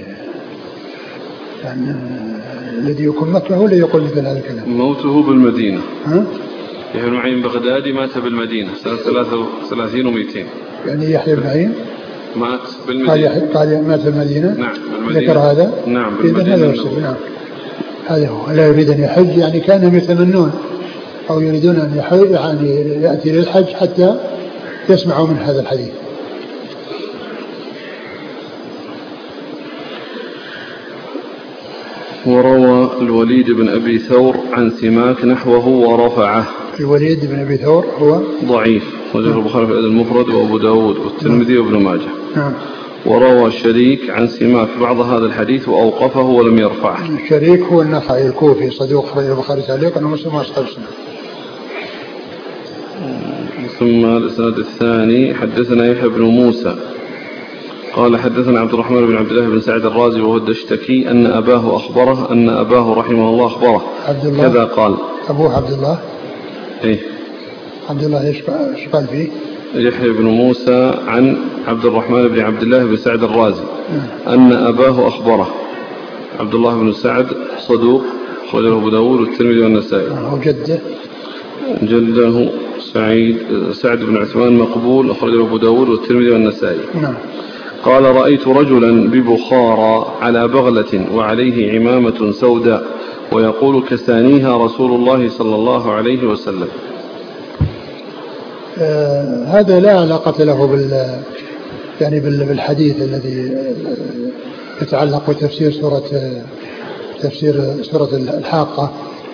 يعني الذي يكون مكة هو اللي يقول مثل هذا الكلام. موته بالمدينة. يحيى بن معين بغدادي مات بالمدينة سنة 33 و200. يعني يحيى بن معين مات بالمدينة. قال مات بالمدينة. نعم بالمدينة. ذكر هذا. نعم بالمدينة. نعم. هذا هو لا يريد أن يحج يعني كانهم يتمنون أو يريدون أن يحج يعني يأتي للحج حتى يسمعوا من هذا الحديث. وروى الوليد بن أبي ثور عن سماك نحوه ورفعه. الوليد بن أبي ثور هو ضعيف وجه البخاري في الأدب المفرد وأبو داود والترمذي وابن ماجه. نعم. وروى شريك عن سماك بعض هذا الحديث وأوقفه ولم يرفعه. شريك هو النخعي الكوفي صدوق أخرج البخاري تعليقا ومسلم وأصحاب السنن. ثم الإسناد الثاني حدثنا يحيى بن موسى قال حدثنا عبد الرحمن بن عبد الله بن سعد الرازي وهو الدشتكي أن أباه أخبره أن أباه رحمه الله أخبره كذا قال. أبوه عبد الله. إيه عبد الله إيش قال فيه؟ يحيى بن موسى عن عبد الرحمن بن عبد الله بن سعد الرازي أن أباه أخبره عبد الله بن سعد صدوق أخرجه أبو داود والترمذي والنسائي. جده سعد بن عثمان مقبول أخرجه أبو داود والترمذي والنسائي. نعم. قال رأيت رجلا ببخارى على بغلة وعليه عمامة سوداء ويقول كسانيها رسول الله صلى الله عليه وسلم. هذا لا علاقة له بالحديث الذي يتعلق بتفسير سورة الحاقة.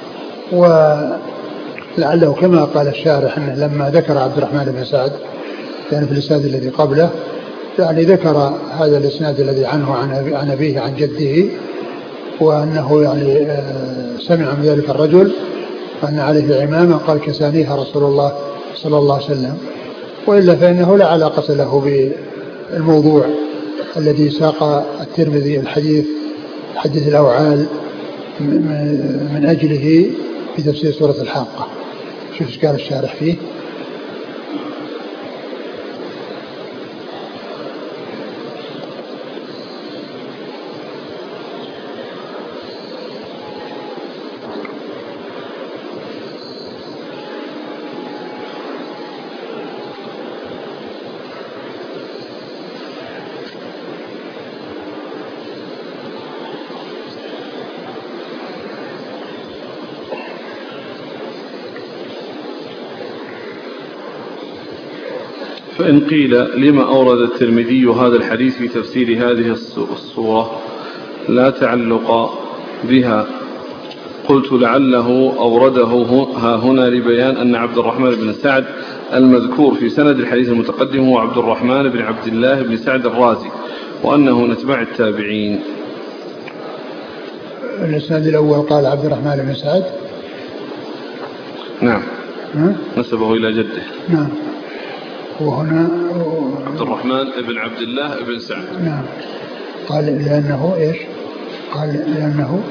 ولعله كما قال الشارح أنه لما ذكر عبد الرحمن بن سعد يعني في الإسناد الذي قبله يعني ذكر هذا الإسناد الذي عنه عن أبيه عن جده وأنه يعني سمع من ذلك الرجل أن عليه عمامة قال كسانيها رسول الله صلى الله عليه وسلم. وإلا فإنه لا علاقة له بالموضوع الذي ساق الترمذي حديث الأوعال من أجله في تفسير سورة الحاقة. شوف ايش قال الشارح فيه. فإن قيل لما أورد الترمذي هذا الحديث في تفسير هذه الصورة لا تعلق بها، قلت لعله أورده ها هنا لبيان أن عبد الرحمن بن سعد المذكور في سند الحديث المتقدم هو عبد الرحمن بن عبد الله بن سعد الرازي وأنه من أتباع التابعين. الإسناد الأول قال عبد الرحمن بن سعد. نعم. نسبه إلى جده. نعم. وهنا عبد الرحمن بن عبد الله بن سعد. نعم. قال لأنه إيش؟ قال لأنه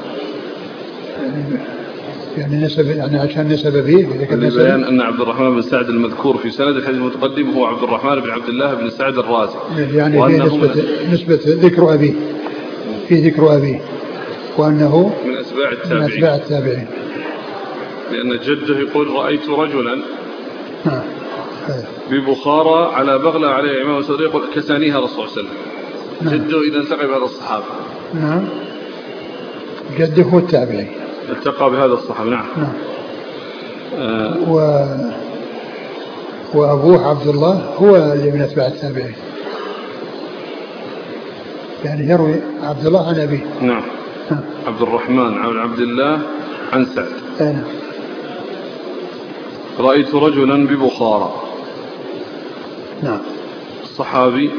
يعني نسب يعني عشان نسب فيه لبيان أن عبد الرحمن بن سعد المذكور في سند الحديث المتقدم هو عبد الرحمن بن عبد الله بن سعد الرازي. يعني في نسبة ذكر أبيه في ذكر أبيه وأنه من أتباع التابعين. لأن جده يقول رأيت رجلا ببخارى على بغلة عليه عمامة سوداء يقول كسانيها رسول الله صلى الله عليه وسلم. جده إذا التقى بهذا الصحابة. نعم. جده هو التابعي التقى بهذا الصحابة. نعم. وأبوه عبد الله هو اللي من أتباع التابعين يعني يروي عبد الله عن أبيه. نعم. عبد الرحمن عن عبد الله عن سعد. رأيت رجلا ببخارى. نعم. الصحابي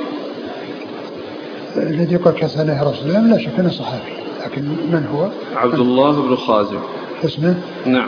الذي قال كسانه رسول الله لا شك أنه صحابي، لكن من هو؟ عبد الله بن خازم اسمه. نعم.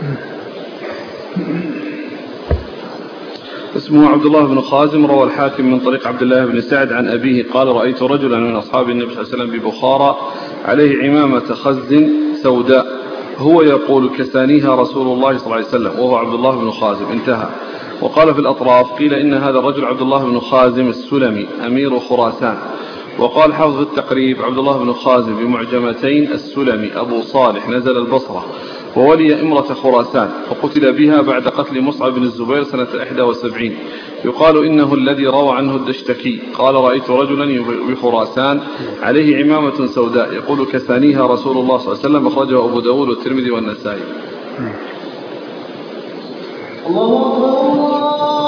اسمه عبد الله بن خازم. روى الحاكم من طريق عبد الله بن سعد عن أبيه قال رأيت رجلا من أصحاب النبي صلى الله عليه وسلم ببخارى عليه عمامة خز سوداء هو يقول كسانيها رسول الله صلى الله عليه وسلم وهو عبد الله بن خازم. انتهى. وقال في الأطراف قيل إن هذا الرجل عبد الله بن خازم السلمي أمير خراسان. وقال حافظ التقريب عبد الله بن خازم بمعجمتين السلمي أبو صالح نزل البصرة وولي إمرة خراسان فقتل بها بعد قتل مصعب بن الزبير سنة 71. يقال إنه الذي روى عنه الدشتكي قال رأيت رجلا بخراسان عليه عمامة سوداء يقول كسانيها رسول الله صلى الله عليه وسلم أخرجه أبو داود والترمذي والنسائي. الله